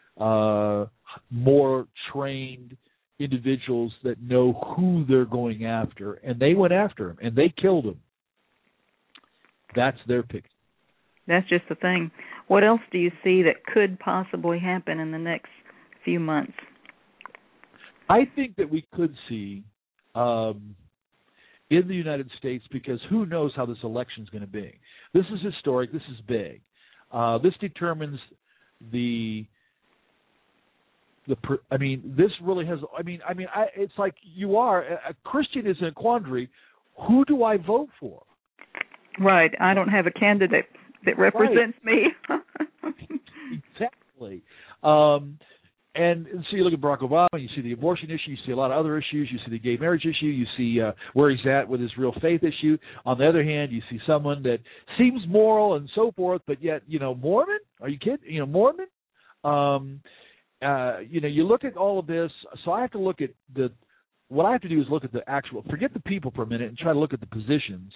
uh, more trained individuals that know who they're going after, and they went after him and they killed him. That's their pick. That's just the thing. What else do you see that could possibly happen in the next few months? I think that we could see um, in the United States, because who knows how this election is going to be. This is historic. This is big. Uh, this determines the the. I mean, this really has. I mean, I mean, I, it's like you are a Christian is in a quandary. Who do I vote for? Right. I don't have a candidate that represents right. me. Exactly. Um, and, and so you look at Barack Obama, you see the abortion issue, you see a lot of other issues, you see the gay marriage issue, you see uh, where he's at with his real faith issue. On the other hand, you see someone that seems moral and so forth, but yet, you know, Mormon? Are you kidding? You know, Mormon? Um, uh, you know, you look at all of this, so I have to look at the, what I have to do is look at the actual, forget the people for a minute and try to look at the positions.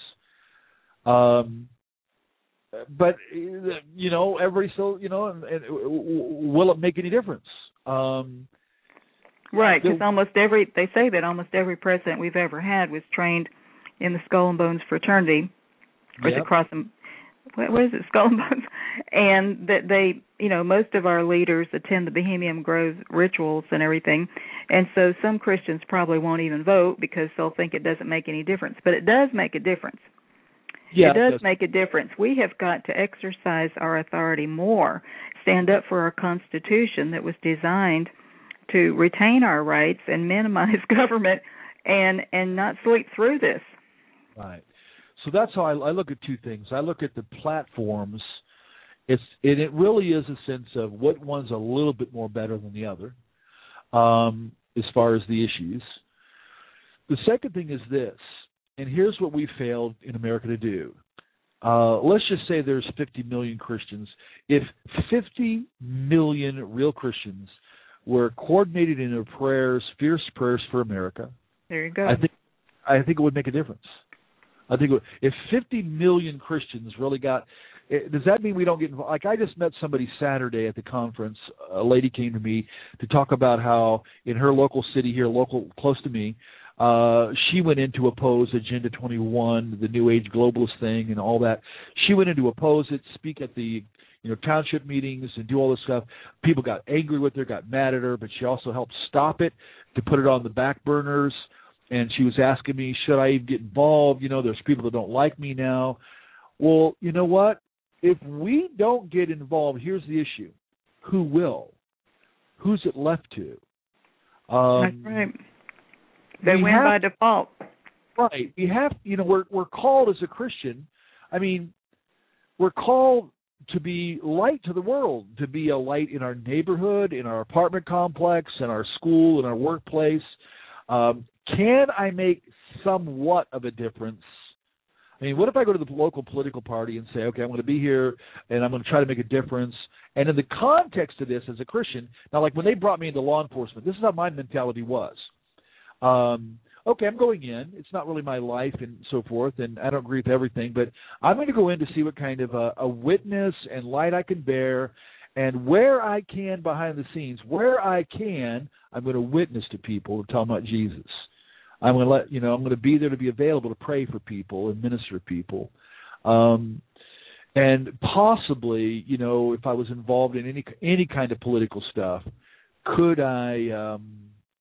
Um, But, you know, everybody still, you know, and, and will it make any difference? Um, right, because almost every, they say that almost every president we've ever had was trained in the Skull and Bones fraternity, or yep. the Cross and, what, what is it, Skull and Bones? And that they, you know, most of our leaders attend the Bohemian Grove rituals and everything, and so some Christians probably won't even vote because they'll think it doesn't make any difference. But it does make a difference. Yeah, it does make a difference. We have got to exercise our authority more, stand up for our Constitution that was designed to retain our rights and minimize government, and and not sleep through this. Right. So that's how I, I look at two things. I look at the platforms. It's and it really is a sense of what one's a little bit more better than the other, um, as far as the issues. The second thing is this. And here's what we failed in America to do. Uh, let's just say there's fifty million Christians. If fifty million real Christians were coordinated in their prayers, fierce prayers for America, there you go. I think I think it would make a difference. I think it would, if fifty million Christians really got, does that mean we don't get involved? Like I just met somebody Saturday at the conference. A lady came to me to talk about how in her local city here, local close to me, Uh, she went in to oppose Agenda twenty-one, the New Age globalist thing, and all that. She went in to oppose it, speak at the you know township meetings, and do all this stuff. People got angry with her, got mad at her, but she also helped stop it, to put it on the back burners. and she was asking me, should I even get involved? You know, there's people that don't like me now. Well, you know what? If we don't get involved, here's the issue. Who will? Who's it left to? Um, That's right. They win have, by default. Right. We have, you know, we're we're called as a Christian. I mean, we're called to be light to the world, to be a light in our neighborhood, in our apartment complex, in our school, in our workplace. Um, can I make somewhat of a difference? I mean, what if I go to the local political party and say, okay, I'm going to be here and I'm going to try to make a difference? And in the context of this as a Christian, now, like when they brought me into law enforcement, this is how my mentality was. Um, okay, I'm going in. It's not really my life and so forth, and I don't agree with everything, but I'm going to go in to see what kind of a, a witness and light I can bear, and where I can behind the scenes, where I can, I'm going to witness to people and tell them about Jesus. I'm going to let you know. I'm going to be there to be available to pray for people and minister to people, um, and possibly, you know, if I was involved in any any kind of political stuff, could I um,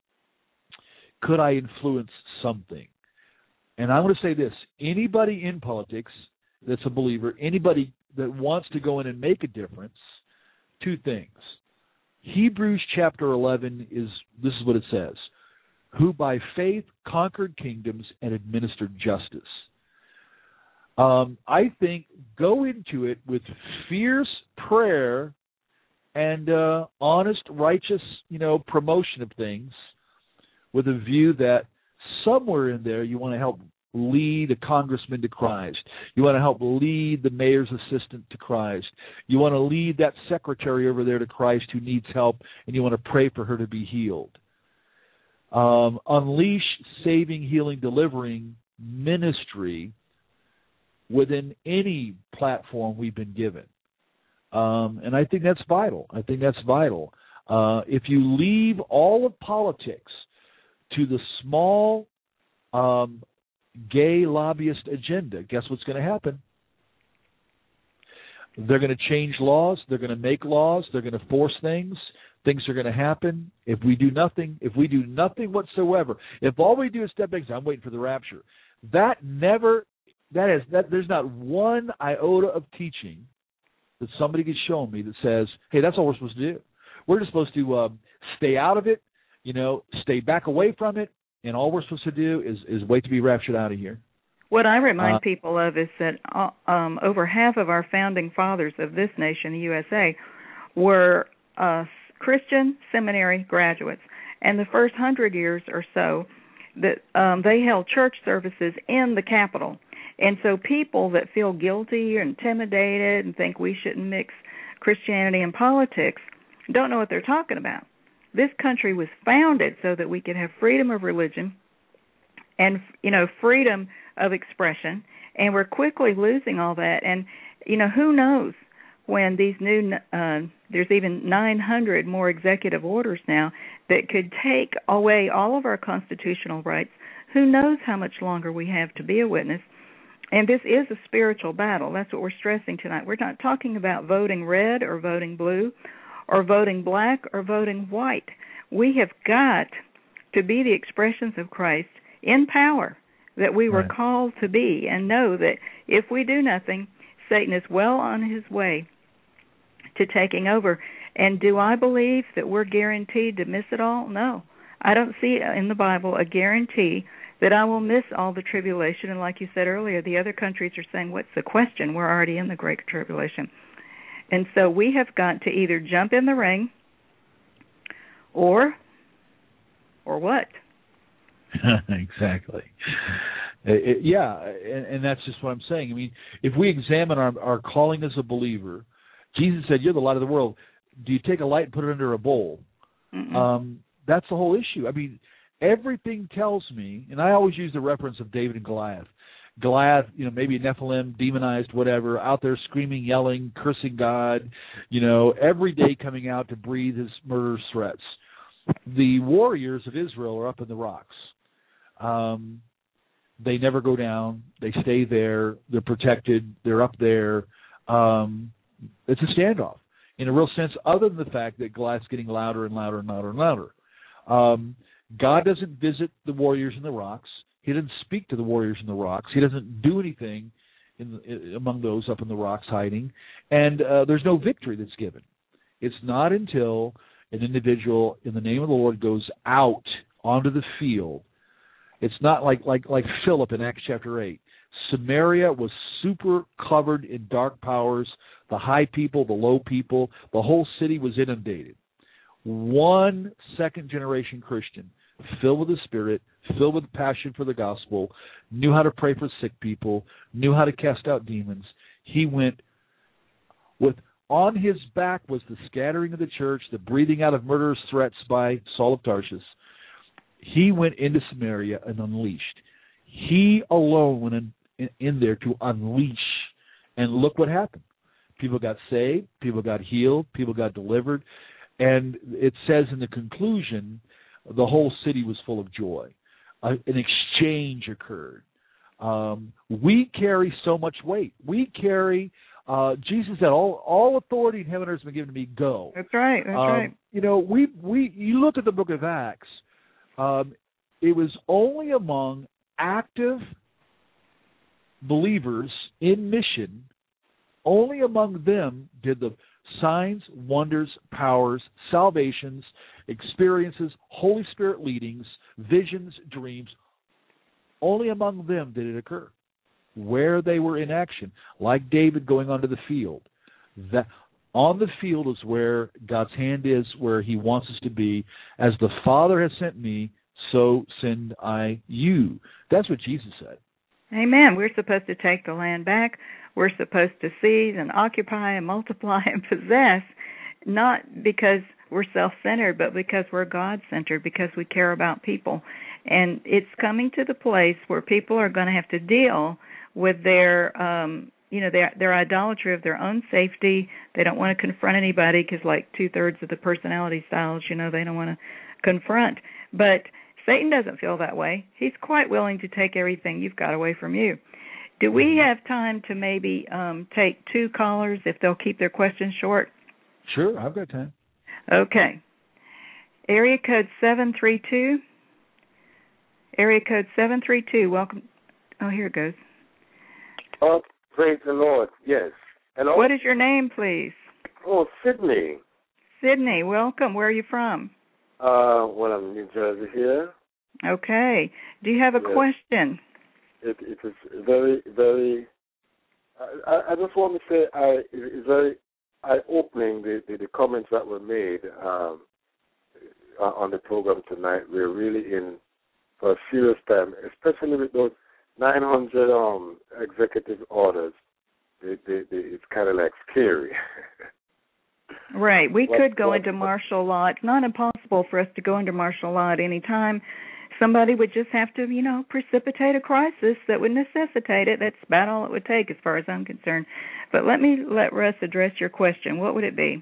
could I influence something? And I want to say this: anybody in politics that's a believer, anybody that wants to go in and make a difference, two things. Hebrews chapter eleven is this is what it says. Who by faith conquered kingdoms and administered justice. Um, I think go into it with fierce prayer and uh, honest, righteous, you know, promotion of things, with a view that somewhere in there you want to help lead a congressman to Christ. You want to help lead the mayor's assistant to Christ. You want to lead that secretary over there to Christ who needs help, and you want to pray for her to be healed. Um, unleash saving, healing, delivering ministry within any platform we've been given. Um, and I think that's vital. I think that's vital. Uh, if you leave all of politics to the small um, gay lobbyist agenda, guess what's going to happen? They're going to change laws. They're going to make laws. They're going to force things. Things are going to happen if we do nothing. If we do nothing whatsoever, if all we do is step back and say, I'm waiting for the rapture, that never, that is, that there's not one iota of teaching that somebody could show me that says, hey, that's all we're supposed to do. We're just supposed to um, stay out of it, you know, stay back away from it, and all we're supposed to do is, is wait to be raptured out of here. What I remind uh, people of is that uh, um, over half of our founding fathers of this nation, the U S A, were uh, Christian seminary graduates, and the first hundred years or so, that um, they held church services in the Capitol. And so people that feel guilty or intimidated and think we shouldn't mix Christianity and politics don't know what they're talking about. This country was founded so that we could have freedom of religion and, you know, freedom of expression, and we're quickly losing all that. And, you know, who knows when these new, uh, there's even nine hundred more executive orders now that could take away all of our constitutional rights. Who knows how much longer we have to be a witness? And this is a spiritual battle. That's what we're stressing tonight. We're not talking about voting red or voting blue or voting black or voting white. We have got to be the expressions of Christ in power that we were right. called to be, and know that if we do nothing, Satan is well on his way to taking over. And do I believe that we're guaranteed to miss it all? No. I don't see in the Bible a guarantee that I will miss all the tribulation. And like you said earlier, the other countries are saying, what's the question? We're already in the Great Tribulation. And so we have got to either jump in the ring or or what? Exactly. It, it, yeah, and, and that's just what I'm saying. I mean, if we examine our, our calling as a believer, Jesus said, you're the light of the world. Do you take a light and put it under a bowl? Um, that's the whole issue. I mean, everything tells me, and I always use the reference of David and Goliath. Goliath, you know, maybe Nephilim, demonized, whatever, out there screaming, yelling, cursing God, you know, every day coming out to breathe his murderous threats. The warriors of Israel are up in the rocks. Um, they never go down. They stay there. They're protected. They're up there. Um, it's a standoff in a real sense, other than the fact that Goliath's getting louder and louder and louder and louder. Um, God doesn't visit the warriors in the rocks. He doesn't speak to the warriors in the rocks. He doesn't do anything in the, among those up in the rocks hiding. And uh, there's no victory that's given. It's not until an individual in the name of the Lord goes out onto the field. It's not like, like, like Philip in Acts chapter eight. Samaria was super covered in dark powers, the high people, the low people. The whole city was inundated. One second-generation Christian, filled with the Spirit, filled with passion for the gospel, knew how to pray for sick people, knew how to cast out demons. He went with, on his back was the scattering of the church, the breathing out of murderous threats by Saul of Tarsus. He went into Samaria and unleashed. He alone went in, in, in there to unleash, and look what happened. People got saved, people got healed, people got delivered, and it says in the conclusion, the whole city was full of joy. Uh, an exchange occurred. Um, we carry so much weight. We carry, uh, Jesus said, all, all authority in heaven and earth has been given to me, go. That's right, that's um, right. You know, we, we, you look at the book of Acts, um, it was only among active believers in mission, only among them did the signs, wonders, powers, salvations, experiences, Holy Spirit leadings, visions, dreams, only among them did it occur. Where they were in action, like David going onto the field. That on the field is where God's hand is, where he wants us to be. As the Father has sent me, so send I you. That's what Jesus said. Amen. We're supposed to take the land back. We're supposed to seize and occupy and multiply and possess, not because we're self-centered, but because we're God-centered, because we care about people. And it's coming to the place where people are going to have to deal with their, um, you know, their, their idolatry of their own safety. They don't want to confront anybody because, like, two-thirds of the personality styles, you know, they don't want to confront. But Satan doesn't feel that way. He's quite willing to take everything you've got away from you. Do we have time to maybe um, take two callers if they'll keep their questions short? Sure, I've got time. Okay. Area code seven three two. Area code seven three two. Welcome. Oh, here it goes. Oh, praise the Lord. Yes. Hello? What is your name, please? Oh, Sydney. Sydney, welcome. Where are you from? Uh, well, I'm in New Jersey here. Okay. Do you have a yes. question? It, it is very, very, I, I just want to say I, it's very eye-opening, the, the, the comments that were made um, on the program tonight. We're really in for a serious time, especially with those nine hundred um, executive orders. They, they, they, it's kind of like scary. Right. We what, could go what, into martial law. It's not impossible for us to go into martial law at any time. Somebody would just have to, you know, precipitate a crisis that would necessitate it. That's about all it would take as far as I'm concerned. But let me let Russ address your question. What would it be?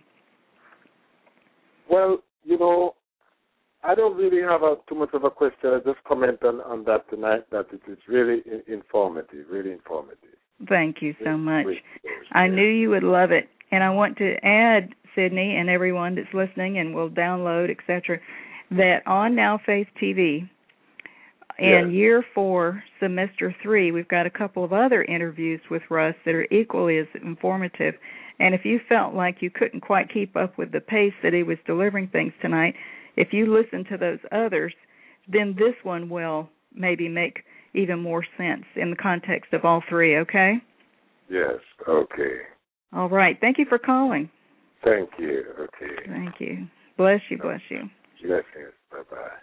Well, you know, I don't really have a, too much of a question. I just comment on, on that tonight, that it is really informative, really informative. Thank you so much. Great. I knew you would love it. And I want to add, Sydney, and everyone that's listening and will download, et cetera, that on Now Faith T V, in yes. year four, semester three, we've got a couple of other interviews with Russ that are equally as informative. And if you felt like you couldn't quite keep up with the pace that he was delivering things tonight, if you listen to those others, then this one will maybe make even more sense in the context of all three, okay? Yes, okay. All right. Thank you for calling. Thank you. Okay. Thank you. Bless you, bless you. Blessings. Bye-bye.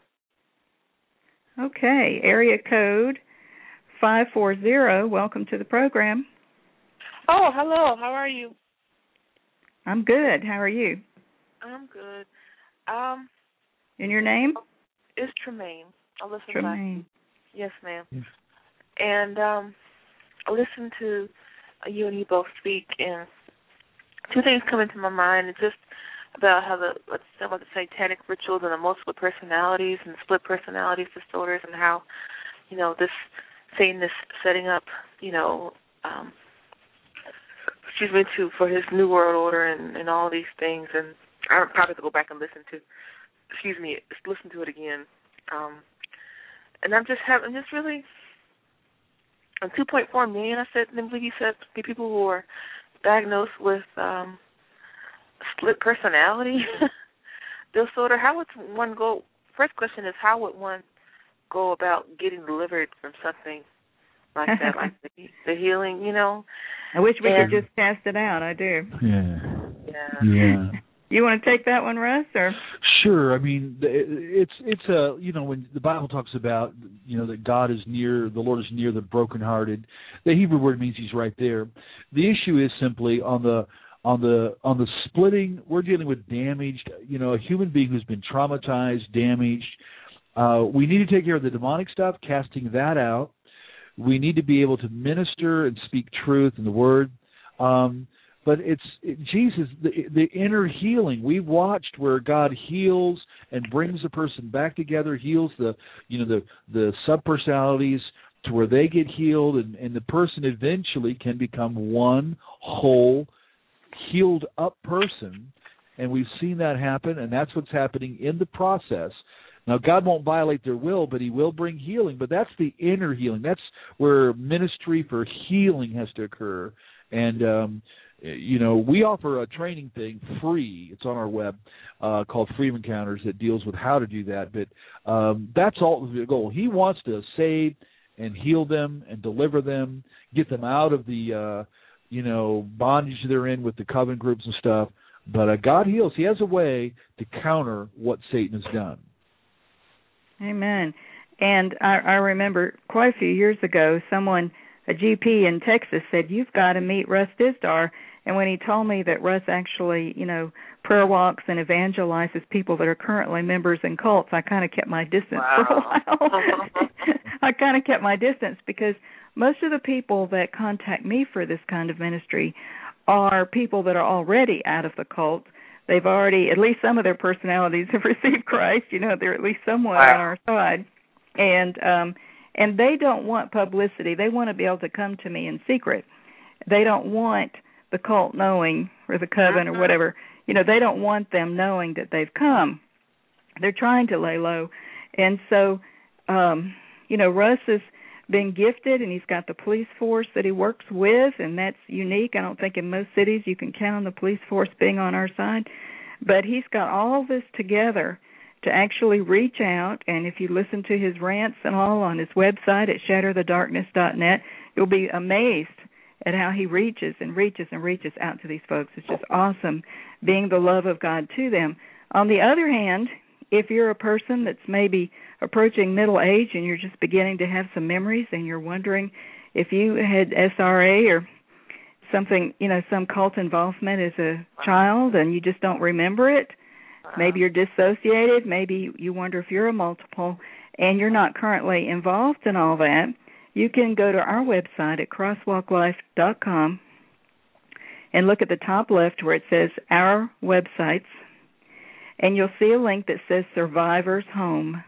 Okay. Area code five four zero. Welcome to the program. Oh, hello. How are you? I'm good. How are you? I'm good. Um, And your name? It's Tremaine. I listen Tremaine. to Yes, ma'am. Yes. And um, I listened to you and you both speak, and two things come into my mind. It's just about how the, let's say about the satanic rituals and the multiple personalities and split personalities disorders, and how, you know, this Satan is setting up, you know, um, excuse me, to for his new world order and, and all these things. And I probably have to go back and listen to, excuse me, listen to it again. Um, and I'm just having just really, on two point four million, I said, I believe you said, people who are diagnosed with um, split personality disorder. How would one go? First question is, how would one go about getting delivered from something like that, like the, the healing, you know? I wish we and, could just cast it out. I do. Yeah. Yeah. Yeah. You want to take that one, Russ? Or sure. I mean, it's it's a you know when the Bible talks about you know that God is near, the Lord is near the brokenhearted. The Hebrew word means He's right there. The issue is simply on the on the on the splitting. We're dealing with damaged, you know, a human being who's been traumatized, damaged. Uh, we need to take care of the demonic stuff, casting that out. We need to be able to minister and speak truth in the Word. Um, But it's it, Jesus, the, the inner healing. We've watched where God heals and brings a person back together, heals the you know the the subpersonalities to where they get healed, and, and the person eventually can become one whole, healed up person. And we've seen that happen, and that's what's happening in the process. Now, God won't violate their will, but He will bring healing. But that's the inner healing. That's where ministry for healing has to occur. And um, you know, we offer a training thing free. It's on our web uh, called Freedom Encounters that deals with how to do that. But um, that's all the goal. He wants to save and heal them and deliver them, get them out of the, uh, you know, bondage they're in with the covenant groups and stuff. But uh, God heals. He has a way to counter what Satan has done. Amen. And I, I remember quite a few years ago, someone, a G P in Texas, said, "You've got to meet Russ Dizdar." And when he told me that Russ actually, you know, prayer walks and evangelizes people that are currently members in cults, I kind of kept my distance wow. for a while. I kind of kept my distance because most of the people that contact me for this kind of ministry are people that are already out of the cult. They've already, at least some of their personalities have received Christ. You know, they're at least somewhat wow. on our side. And um, and they don't want publicity. They want to be able to come to me in secret. They don't want the cult knowing, or the coven, or whatever. You know, they don't want them knowing that they've come. They're trying to lay low. And so, um, you know, Russ has been gifted, and he's got the police force that he works with, and that's unique. I don't think in most cities you can count on the police force being on our side. But he's got all this together to actually reach out, and if you listen to his rants and all on his website at shatter the darkness dot net, you'll be amazed at how he reaches and reaches and reaches out to these folks. It's just awesome being the love of God to them. On the other hand, if you're a person that's maybe approaching middle age and you're just beginning to have some memories and you're wondering if you had S R A or something, you know, some cult involvement as a child and you just don't remember it, maybe you're dissociated, maybe you wonder if you're a multiple and you're not currently involved in all that, you can go to our website at crosswalk life dot com and look at the top left where it says Our Websites, and you'll see a link that says Survivor's Home,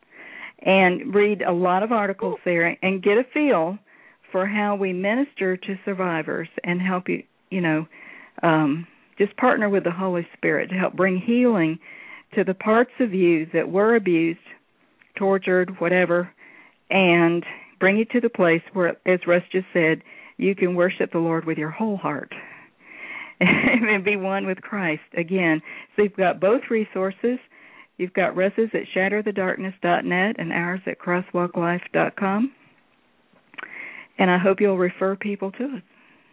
and read a lot of articles there and get a feel for how we minister to survivors and help you, you know, um, just partner with the Holy Spirit to help bring healing to the parts of you that were abused, tortured, whatever, and bring you to the place where, as Russ just said, you can worship the Lord with your whole heart and be one with Christ again. So you've got both resources. You've got Russ's at shatter the darkness dot net and ours at crosswalk life dot com. And I hope you'll refer people to it.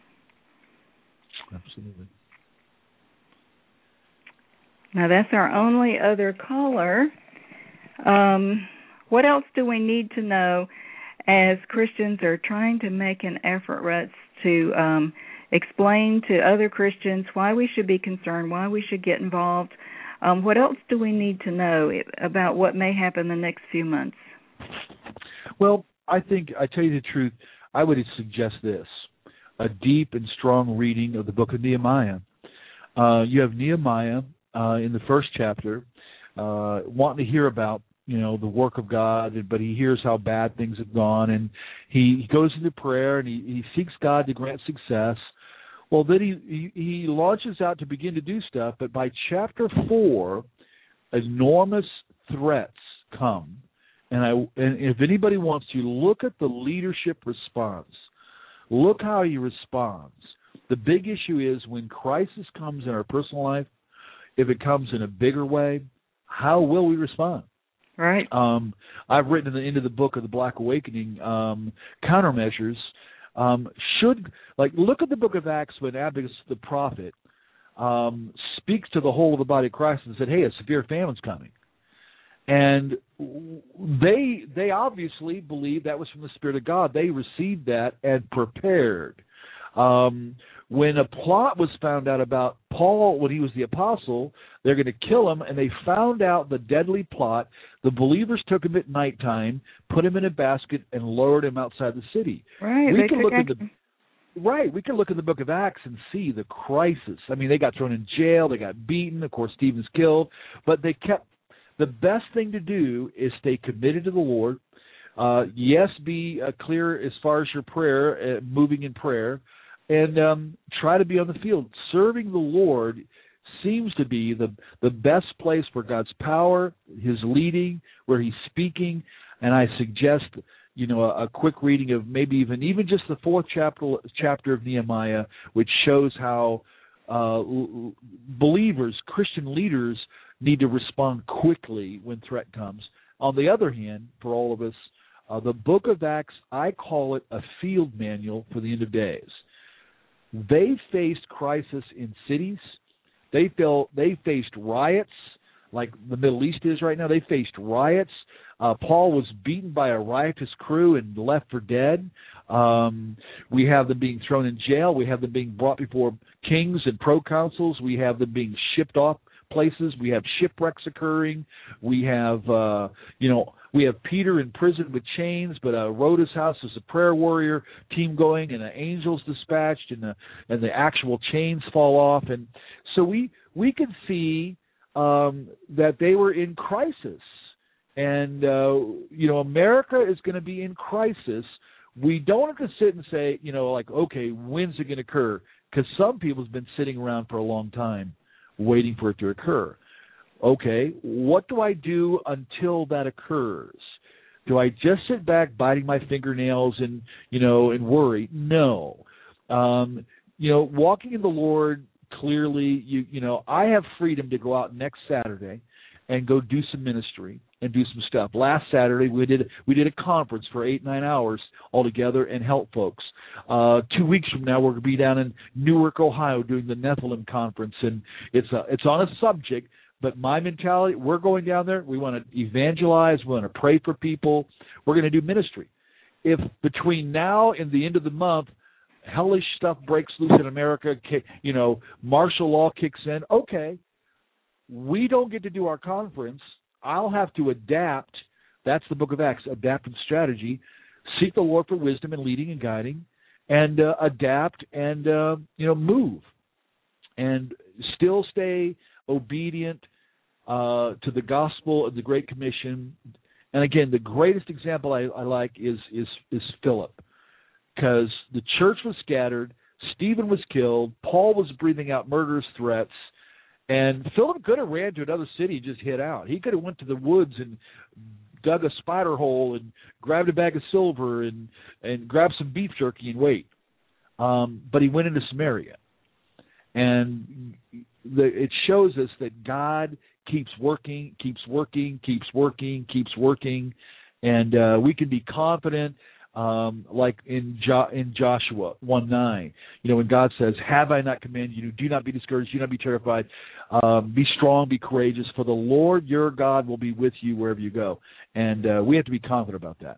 Absolutely. Now, that's our only other caller. Um, what else do we need to know as Christians are trying to make an effort, Russ, to um, explain to other Christians why we should be concerned, why we should get involved? Um, what else do we need to know about what may happen the next few months? Well, I think, I tell you the truth, I would suggest this, a deep and strong reading of the book of Nehemiah. Uh, you have Nehemiah uh, in the first chapter uh, wanting to hear about, you know, the work of God, but he hears how bad things have gone, and he, he goes into prayer, and he, he seeks God to grant success. Well, then he, he, he launches out to begin to do stuff, but by chapter four, enormous threats come And I and if anybody wants to look at the leadership response, look how he responds. The big issue is when crisis comes in our personal life, if it comes in a bigger way, how will we respond? Right. Um, I've written in the end of the book of the Black Awakening, um, countermeasures. Um, should like look at the book of Acts when Agabus the prophet um, speaks to the whole of the body of Christ and said, "Hey, a severe famine's coming," and they they obviously believed that was from the Spirit of God. They received that and prepared. Um, when a plot was found out about Paul when he was the apostle, they're going to kill him, and they found out the deadly plot. The believers took him at nighttime, put him in a basket, and lowered him outside the city. Right. We they can took look action. at the right. We can look in the book of Acts and see the crisis. I mean, they got thrown in jail, they got beaten. Of course, Stephen's killed, but they kept. The best thing to do is stay committed to the Lord. Uh, yes, be uh, clear as far as your prayer, uh, moving in prayer. And um, try to be on the field. Serving the Lord seems to be the the best place for God's power, His leading, where He's speaking. And I suggest, you know, a, a quick reading of maybe even even just the fourth chapter chapter of Nehemiah, which shows how uh, believers, Christian leaders, need to respond quickly when threat comes. On the other hand, for all of us, uh, the book of Acts, I call it a field manual for the end of days. They faced crisis in cities. They felt they faced riots, like the Middle East is right now. They faced riots. Uh, Paul was beaten by a riotous crew and left for dead. Um, we have them being thrown in jail. We have them being brought before kings and proconsuls. We have them being shipped off places. We have shipwrecks occurring. We have, uh, you know, we have Peter in prison with chains, but uh, Rhoda's house is a prayer warrior team going, and an angel's dispatched, and the and the actual chains fall off, and so we we can see um, that they were in crisis, and uh, you know, America is going to be in crisis. We don't have to sit and say, you know, like, okay, when's it going to occur? Because some people's been sitting around for a long time, waiting for it to occur. Okay, what do I do until that occurs? Do I just sit back biting my fingernails and, you know, and worry? No. Um, you know, walking in the Lord clearly, you you know, I have freedom to go out next Saturday and go do some ministry and do some stuff. Last Saturday we did we did a conference for eight, nine hours all together and help folks. Uh, two weeks from now we're going to be down in Newark, Ohio doing the Nephilim conference, and it's a, it's on a subject. But my mentality, we're going down there. We want to evangelize. We want to pray for people. We're going to do ministry. If between now and the end of the month, hellish stuff breaks loose in America, you know, martial law kicks in, okay, we don't get to do our conference. I'll have to adapt. That's the book of Acts, adaptive strategy. Seek the Lord for wisdom and leading and guiding, and uh, adapt and, uh, you know, move. And still stay obedient uh, to the gospel of the Great Commission. And again, the greatest example I, I like is is is Philip, because the church was scattered, Stephen was killed, Paul was breathing out murderous threats, and Philip could have ran to another city and just hid out. He could have went to the woods and dug a spider hole and grabbed a bag of silver and and grabbed some beef jerky and wait. Um, but he went into Samaria. And the, it shows us that God keeps working, keeps working, keeps working, keeps working, and uh, we can be confident, um, like in jo- in Joshua one nine, you know, when God says, "Have I not commanded you? Do not be discouraged, do not be terrified. Um, be strong, be courageous, for the Lord your God will be with you wherever you go." And uh, we have to be confident about that.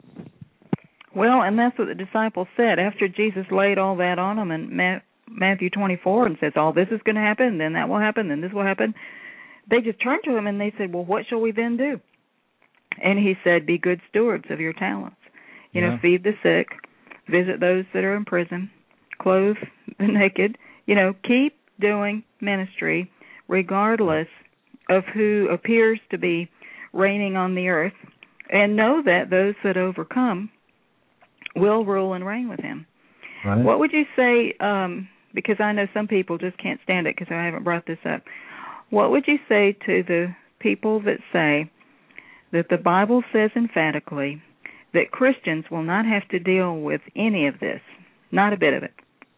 Well, and that's what the disciples said after Jesus laid all that on them and met. Matthew twenty-four and says, all this is going to happen, then that will happen, then this will happen. They just turned to him and they said, well, what shall we then do? And he said, be good stewards of your talents. You yeah. know, feed the sick, visit those that are in prison, clothe the naked. You know, keep doing ministry regardless of who appears to be reigning on the earth, and know that those that overcome will rule and reign with him. Right. What would you say, um, because I know some people just can't stand it because I haven't brought this up, what would you say to the people that say that the Bible says emphatically that Christians will not have to deal with any of this? Not a bit of it.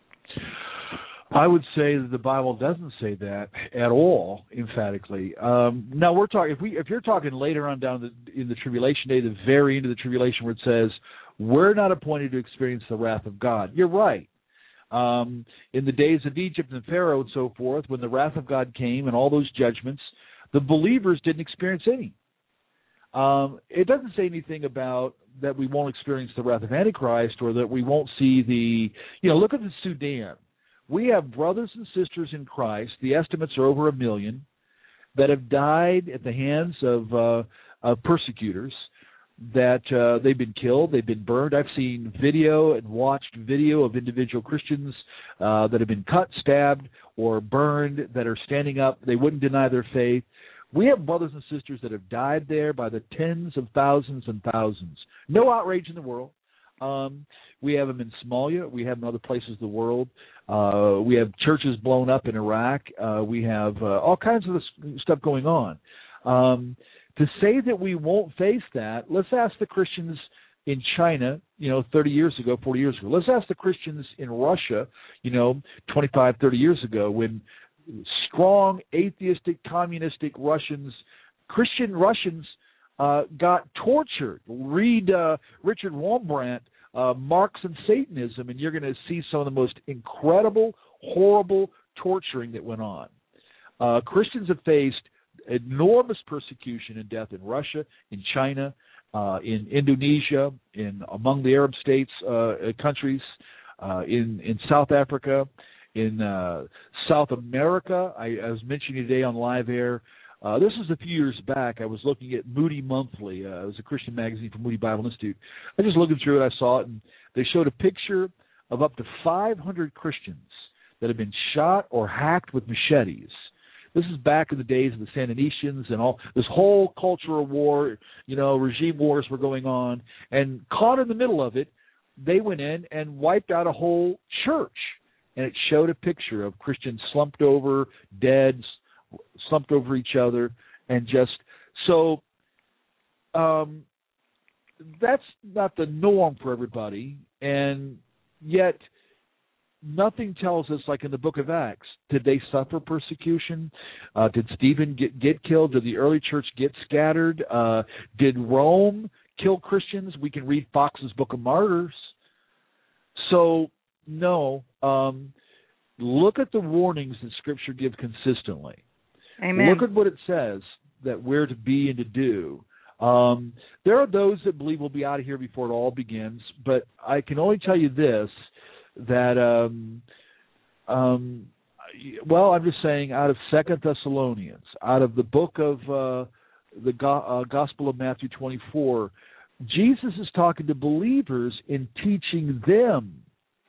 I would say that the Bible doesn't say that at all, emphatically. Um, now we're talking if we if you're talking later on down the, in the tribulation day, the very end of the tribulation, where it says we're not appointed to experience the wrath of God. You're right. Um, in the days of Egypt and Pharaoh and so forth, when the wrath of God came and all those judgments, the believers didn't experience any. Um, it doesn't say anything about that we won't experience the wrath of Antichrist or that we won't see the, you know, look at the Sudan. We have brothers and sisters in Christ, the estimates are over a million, that have died at the hands of, uh, of persecutors, that uh, they've been killed, they've been burned. I've seen video and watched video of individual Christians uh, that have been cut, stabbed, or burned, that are standing up. They wouldn't deny their faith. We have brothers and sisters that have died there by the tens of thousands and thousands. No outrage in the world. Um, we have them in Somalia. We have them in other places of the world. Uh, we have churches blown up in Iraq. Uh, we have uh, all kinds of this stuff going on. Um, to say that we won't face that, let's ask the Christians in China, you know, thirty years ago, forty years ago. Let's ask the Christians in Russia, you know, twenty-five, thirty years ago, when strong atheistic, communistic Russians, Christian Russians, uh, got tortured. Read uh, Richard Wurmbrand, uh, Marx and Satanism, and you're going to see some of the most incredible, horrible torturing that went on. Uh, Christians have faced enormous persecution and death in Russia, in China, uh, in Indonesia, in among the Arab states, uh, countries, uh, in in South Africa, in uh, South America. I, I was mentioning today on Live Air. Uh, this was a few years back. I was looking at Moody Monthly. Uh, it was a Christian magazine from Moody Bible Institute. I was just looking through it. I saw it, and they showed a picture of up to five hundred Christians that have been shot or hacked with machetes. This is back in the days of the Sandinistans and all this whole cultural war, you know, regime wars were going on. And caught in the middle of it, they went in and wiped out a whole church. And it showed a picture of Christians slumped over, dead, slumped over each other, and just so um, that's not the norm for everybody. And yet nothing tells us, like in the book of Acts, did they suffer persecution? Uh, did Stephen get, get killed? Did the early church get scattered? Uh, did Rome kill Christians? We can read Fox's Book of Martyrs. So, no. Um, look at the warnings that Scripture gives consistently. Amen. Look at what it says that we're to be and to do. Um, there are those that believe we'll be out of here before it all begins, but I can only tell you this, that, um, um, well, I'm just saying, out of Second Thessalonians, out of the book of uh, the go- uh, Gospel of Matthew twenty-four, Jesus is talking to believers in teaching them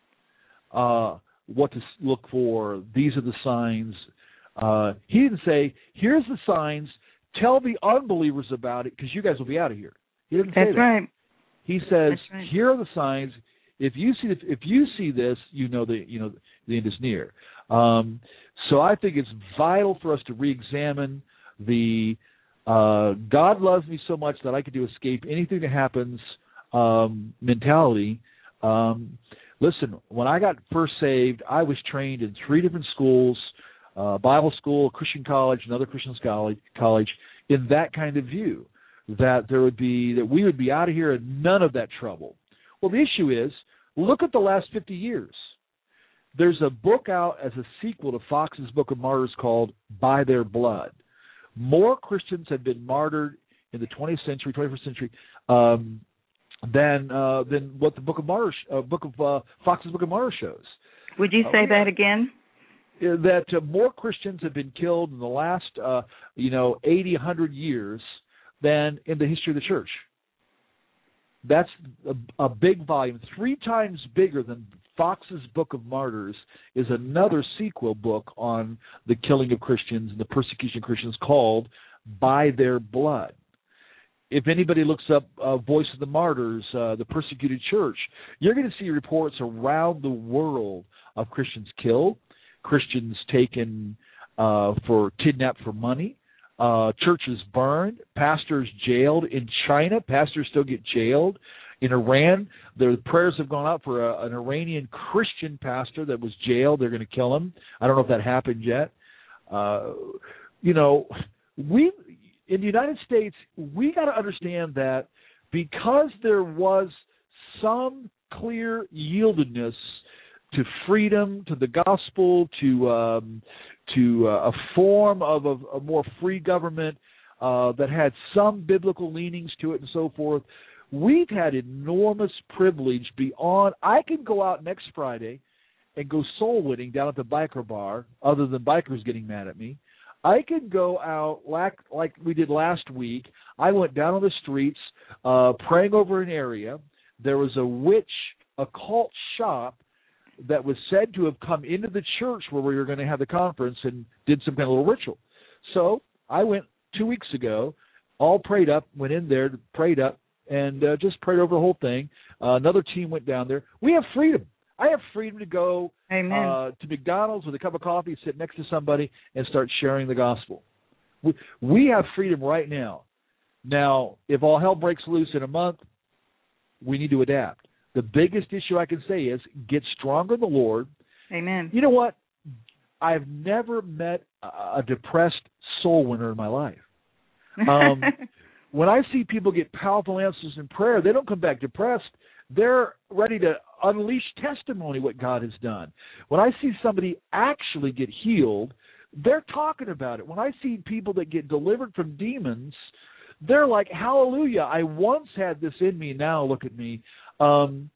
uh, what to look for. These are the signs. Uh, he didn't say, here's the signs, tell the unbelievers about it because you guys will be out of here. He didn't say That's that. right. He says, That's right. Here are the signs. If you see the, if you see this, you know the you know the end is near. Um, so I think it's vital for us to re-examine the uh, God loves me so much that I could do escape anything that happens um, mentality. Um, listen, when I got first saved, I was trained in three different schools, uh, Bible school, Christian college, another Christian college, college, in that kind of view, that there would be that we would be out of here and none of that trouble. Well, the issue is, look at the last fifty years. There's a book out as a sequel to Fox's Book of Martyrs called By Their Blood. More Christians have been martyred in the twentieth century, twenty-first century, um, than uh, than what the Book of Martyrs, uh, Book of uh, Fox's Book of Martyrs shows. Would you say uh, that again? That uh, more Christians have been killed in the last, uh, you know, eighty, one hundred years than in the history of the church. That's a, a big volume, three times bigger than Fox's Book of Martyrs is another sequel book on the killing of Christians and the persecution of Christians called By Their Blood. If anybody looks up uh, Voice of the Martyrs, uh, the persecuted church, you're going to see reports around the world of Christians killed, Christians taken uh, for kidnapped for money, uh, churches burned, pastors jailed. In China, pastors still get jailed. In Iran, the prayers have gone out for a, an Iranian Christian pastor that was jailed. They're going to kill him. I don't know if that happened yet. Uh, you know, we in the United States, we got to understand that because there was some clear yieldedness to freedom, to the gospel, to um, to uh, a form of a, a more free government uh, that had some biblical leanings to it and so forth. We've had enormous privilege beyond. I can go out next Friday and go soul winning down at the biker bar, other than bikers getting mad at me. I can go out like like we did last week. I went down on the streets uh, praying over an area. There was a witch occult shop that was said to have come into the church where we were going to have the conference and did some kind of little ritual. So I went two weeks ago, all prayed up, went in there, prayed up, and uh, just prayed over the whole thing. Uh, another team went down there. We have freedom. I have freedom to go uh, to McDonald's with a cup of coffee, sit next to somebody, and start sharing the gospel. We, we have freedom right now. Now, if all hell breaks loose in a month, we need to adapt. The biggest issue I can say is get stronger in the Lord. Amen. You know what? I've never met a depressed soul winner in my life. Um, when I see people get powerful answers in prayer, they don't come back depressed. They're ready to unleash testimony what God has done. When I see somebody actually get healed, they're talking about it. When I see people that get delivered from demons, they're like, hallelujah, I once had this in me, now look at me. Um,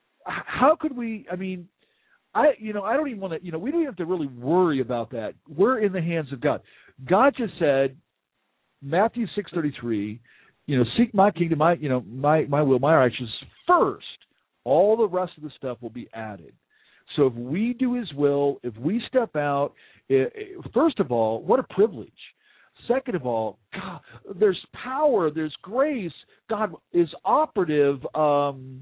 how could we, I mean, I, you know, I don't even want to, you know, we don't even have to really worry about that. We're in the hands of God. God just said, Matthew six thirty-three, you know, seek my kingdom, my, you know, my, my will, my righteousness first. All the rest of the stuff will be added. So if we do his will, if we step out, it, it, first of all, what a privilege. Second of all, God, there's power, there's grace. God is operative. Um,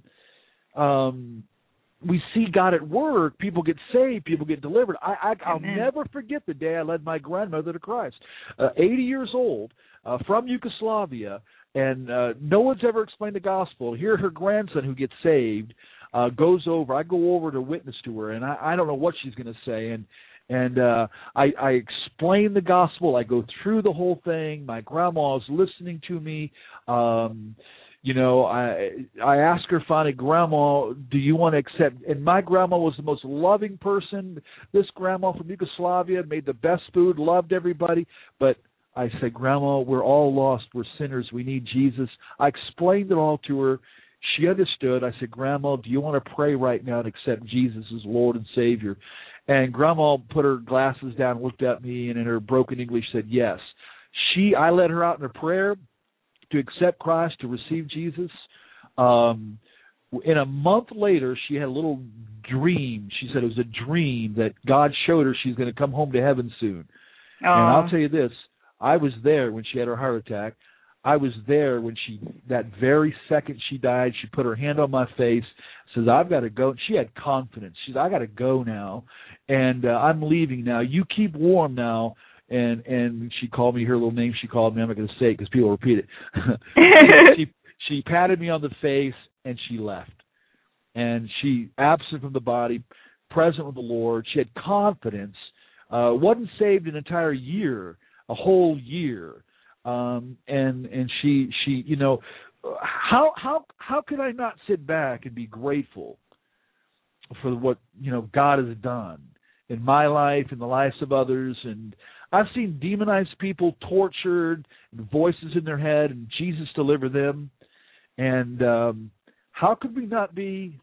um, we see God at work. People get saved. People get delivered. I, I, I'll never forget the day I led my grandmother to Christ. Uh, eighty years old, uh, from Yugoslavia, and uh, no one's ever explained the gospel. Here, her grandson who gets saved uh, goes over. I go over to witness to her, and I, I don't know what she's going to say. And And uh, I, I explain the gospel. I go through the whole thing. My grandma is listening to me. Um, you know, I I ask her finally, Grandma, do you want to accept? And my grandma was the most loving person. This grandma from Yugoslavia made the best food, loved everybody. But I said, Grandma, we're all lost. We're sinners. We need Jesus. I explained it all to her. She understood. I said, Grandma, do you want to pray right now and accept Jesus as Lord and Savior? And Grandma put her glasses down, looked at me, and in her broken English said yes. She, I led her out in a prayer to accept Christ, to receive Jesus. Um, in a month later, she had a little dream. She said it was a dream that God showed her she's going to come home to heaven soon. Aww. And I'll tell you this, I was there when she had her heart attack. I was there when she, that very second she died, she put her hand on my face, says, I've got to go. She had confidence. She said, I got to go now, and uh, I'm leaving now. You keep warm now. And and she called me her little name. She called me. I'm not going to say it because people repeat it. she she patted me on the face, and she left. And she, absent from the body, present with the Lord. She had confidence. Uh, wasn't saved an entire year, a whole year. Um, and and she she you know how how how could I not sit back and be grateful for what you know God has done in my life, in the lives of others? And I've seen demonized people tortured, voices in their head, and Jesus deliver them. And um, how could we not be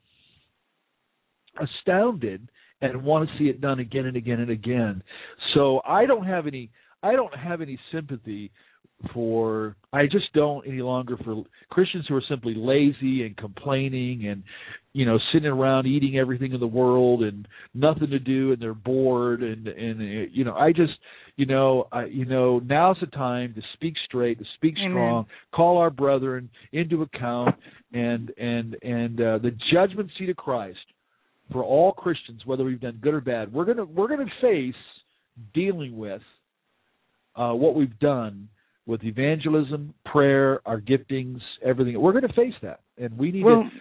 astounded and want to see it done again and again and again? So I don't have any I don't have any sympathy for, I just don't any longer for Christians who are simply lazy and complaining and, you know, sitting around eating everything in the world and nothing to do and they're bored and, and you know, I just, you know, I, you know, now's the time to speak straight, to speak Amen. Strong, call our brethren into account, and, and, and uh, the judgment seat of Christ for all Christians, whether we've done good or bad, we're going to, we're going to face dealing with uh, what we've done with evangelism, prayer, our giftings, everything, we're going to face that. And we need well, to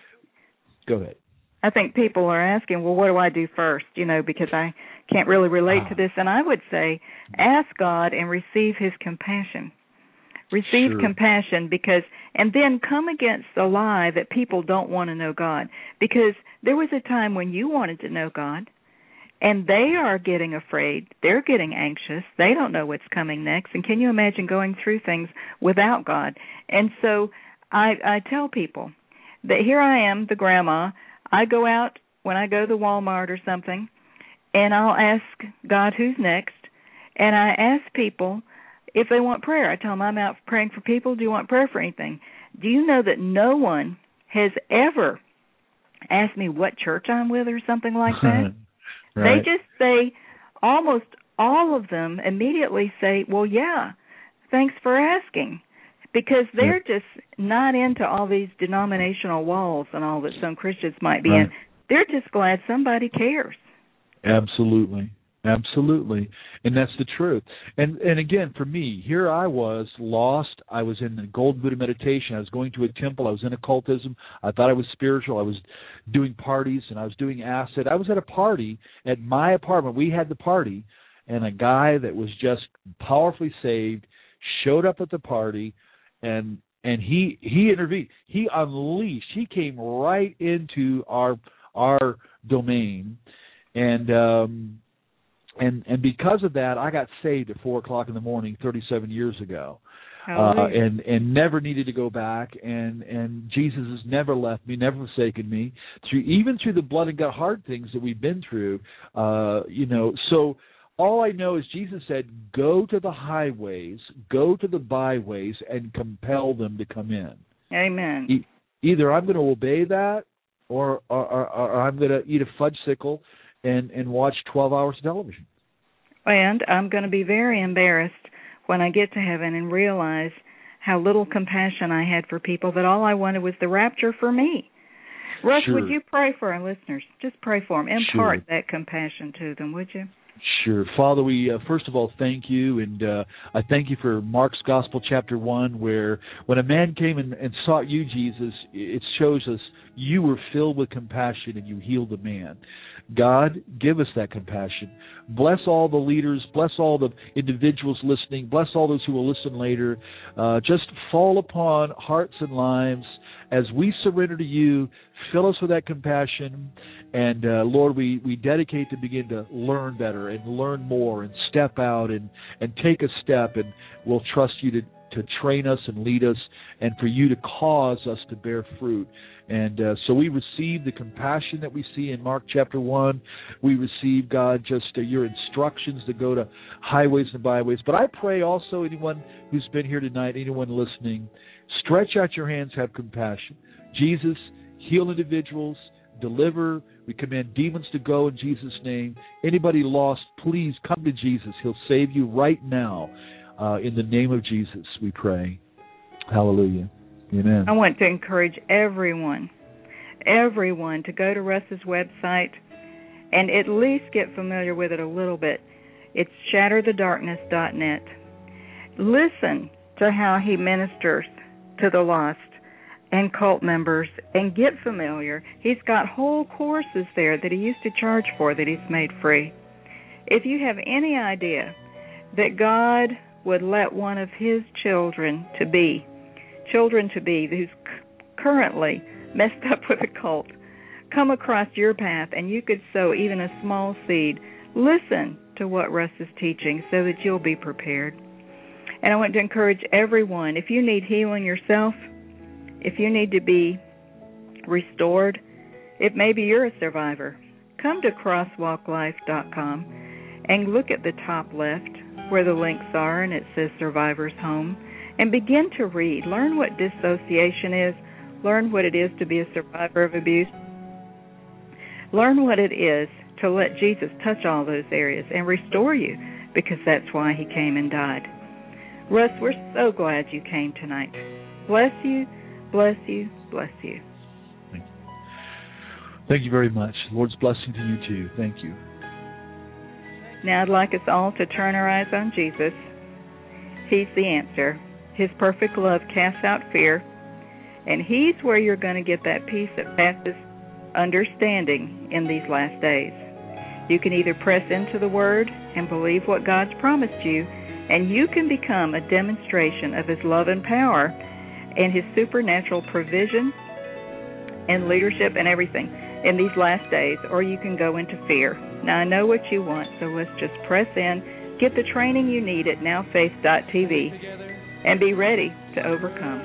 go ahead. I think people are asking, well, what do I do first? You know, because I can't really relate ah. to this. And I would say, ask God and receive his compassion. Receive sure. compassion, because, and then come against the lie that people don't want to know God. Because there was a time when you wanted to know God, and they are getting afraid. They're getting anxious. They don't know what's coming next. And can you imagine going through things without God? And so I, I tell people that here I am, the grandma. I go out when I go to Walmart or something, and I'll ask God who's next. And I ask people if they want prayer. I tell them I'm out praying for people. Do you want prayer for anything? Do you know that no one has ever asked me what church I'm with or something like that? Right. They just say, almost all of them immediately say, well, yeah, thanks for asking, because they're yeah. just not into all these denominational walls and all that some Christians might be right. in. They're just glad somebody cares. Absolutely. Absolutely. And that's the truth. And and again, for me, here I was lost. I was in the Golden Buddha meditation. I was going to a temple. I was in occultism. I thought I was spiritual. I was doing parties, and I was doing acid. I was at a party at my apartment. We had the party, and a guy that was just powerfully saved showed up at the party, and and he he intervened. He unleashed. He came right into our our domain, and um And and because of that, I got saved at four o'clock in the morning, thirty-seven years ago, uh, and and never needed to go back. And, and Jesus has never left me, never forsaken me, through even through the blood and gut hard things that we've been through. Uh, you know, so all I know is Jesus said, "Go to the highways, go to the byways, and compel them to come in." Amen. E- either I'm going to obey that, or or, or, or I'm going to eat a fudgesicle and and watch twelve hours of television. And I'm going to be very embarrassed when I get to heaven and realize how little compassion I had for people, that all I wanted was the rapture for me. Russ, sure. would you pray for our listeners? Just pray for them. Impart sure. that compassion to them, would you? Sure. Father, we uh, first of all thank you, and uh, I thank you for Mark's Gospel chapter one, where when a man came and, and sought you, Jesus, it shows us you were filled with compassion and you healed a man. God, give us that compassion. Bless all the leaders. Bless all the individuals listening. Bless all those who will listen later. Uh, just fall upon hearts and lives as we surrender to you. Fill us with that compassion. And, uh, Lord, we, we dedicate to begin to learn better and learn more and step out and, and take a step. And we'll trust you to, to train us and lead us, and for you to cause us to bear fruit. And uh, so we receive the compassion that we see in Mark chapter one. We receive, God, just uh, your instructions to go to highways and byways. But I pray also anyone who's been here tonight, anyone listening, stretch out your hands, have compassion. Jesus, heal individuals, deliver. We command demons to go in Jesus' name. Anybody lost, please come to Jesus. He'll save you right now. Uh, in the name of Jesus, we pray. Hallelujah. Amen. I want to encourage everyone, everyone to go to Russ's website and at least get familiar with it a little bit. It's shatter the darkness dot net. Listen to how he ministers to the lost and cult members and get familiar. He's got whole courses there that he used to charge for that he's made free. If you have any idea that God would let one of his children to be children to be who's c- currently messed up with a cult come across your path, and you could sow even a small seed, listen to what Russ is teaching so that you'll be prepared. And I want to encourage everyone, if you need healing yourself, if you need to be restored, if maybe you're a survivor, come to crosswalk life dot com and look at the top left where the links are, and it says Survivor's Home. And begin to read. Learn what dissociation is. Learn what it is to be a survivor of abuse. Learn what it is to let Jesus touch all those areas and restore you, because that's why he came and died. Russ, we're so glad you came tonight. Bless you, bless you, bless you. Thank you. Thank you very much. Lord's blessing to you too. Thank you. Now I'd like us all to turn our eyes on Jesus He's the answer. His perfect love casts out fear, and He's where you're going to get that peace that passes understanding in these last days. You can either press into the Word and believe what God's promised you, and you can become a demonstration of His love and power and His supernatural provision and leadership and everything in these last days, or you can go into fear. Now, I know what you want, so let's just press in, get the training you need at now faith dot t v, and be ready to overcome.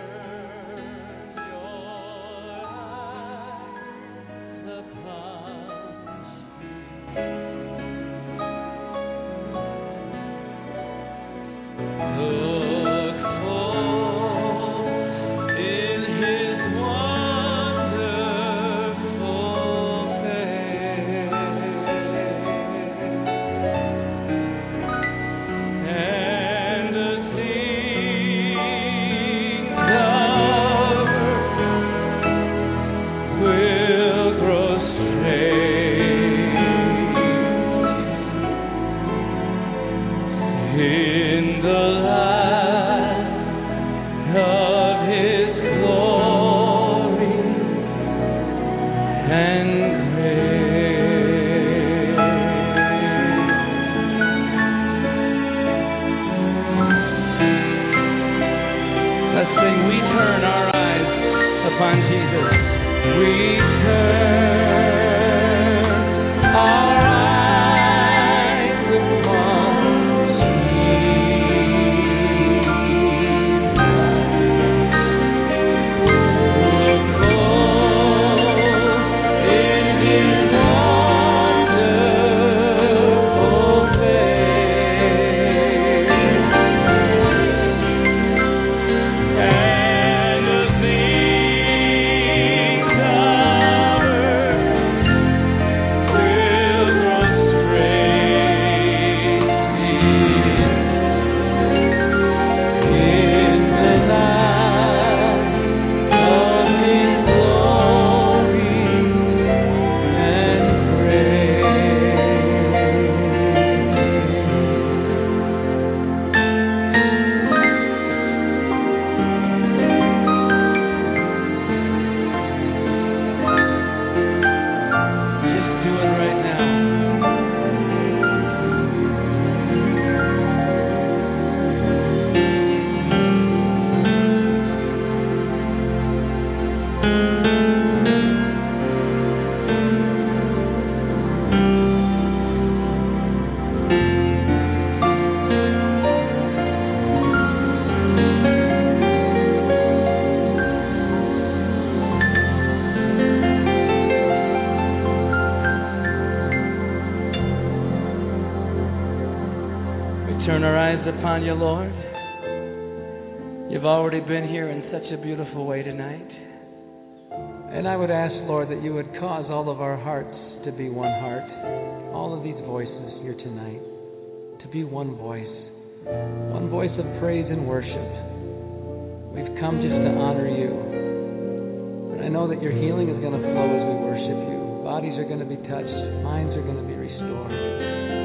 Upon you, Lord. You've already been here in such a beautiful way tonight. And I would ask, Lord, that you would cause all of our hearts to be one heart, all of these voices here tonight, to be one voice, one voice of praise and worship. We've come just to honor you. And I know that your healing is going to flow as we worship you. Bodies are going to be touched. Minds are going to be restored.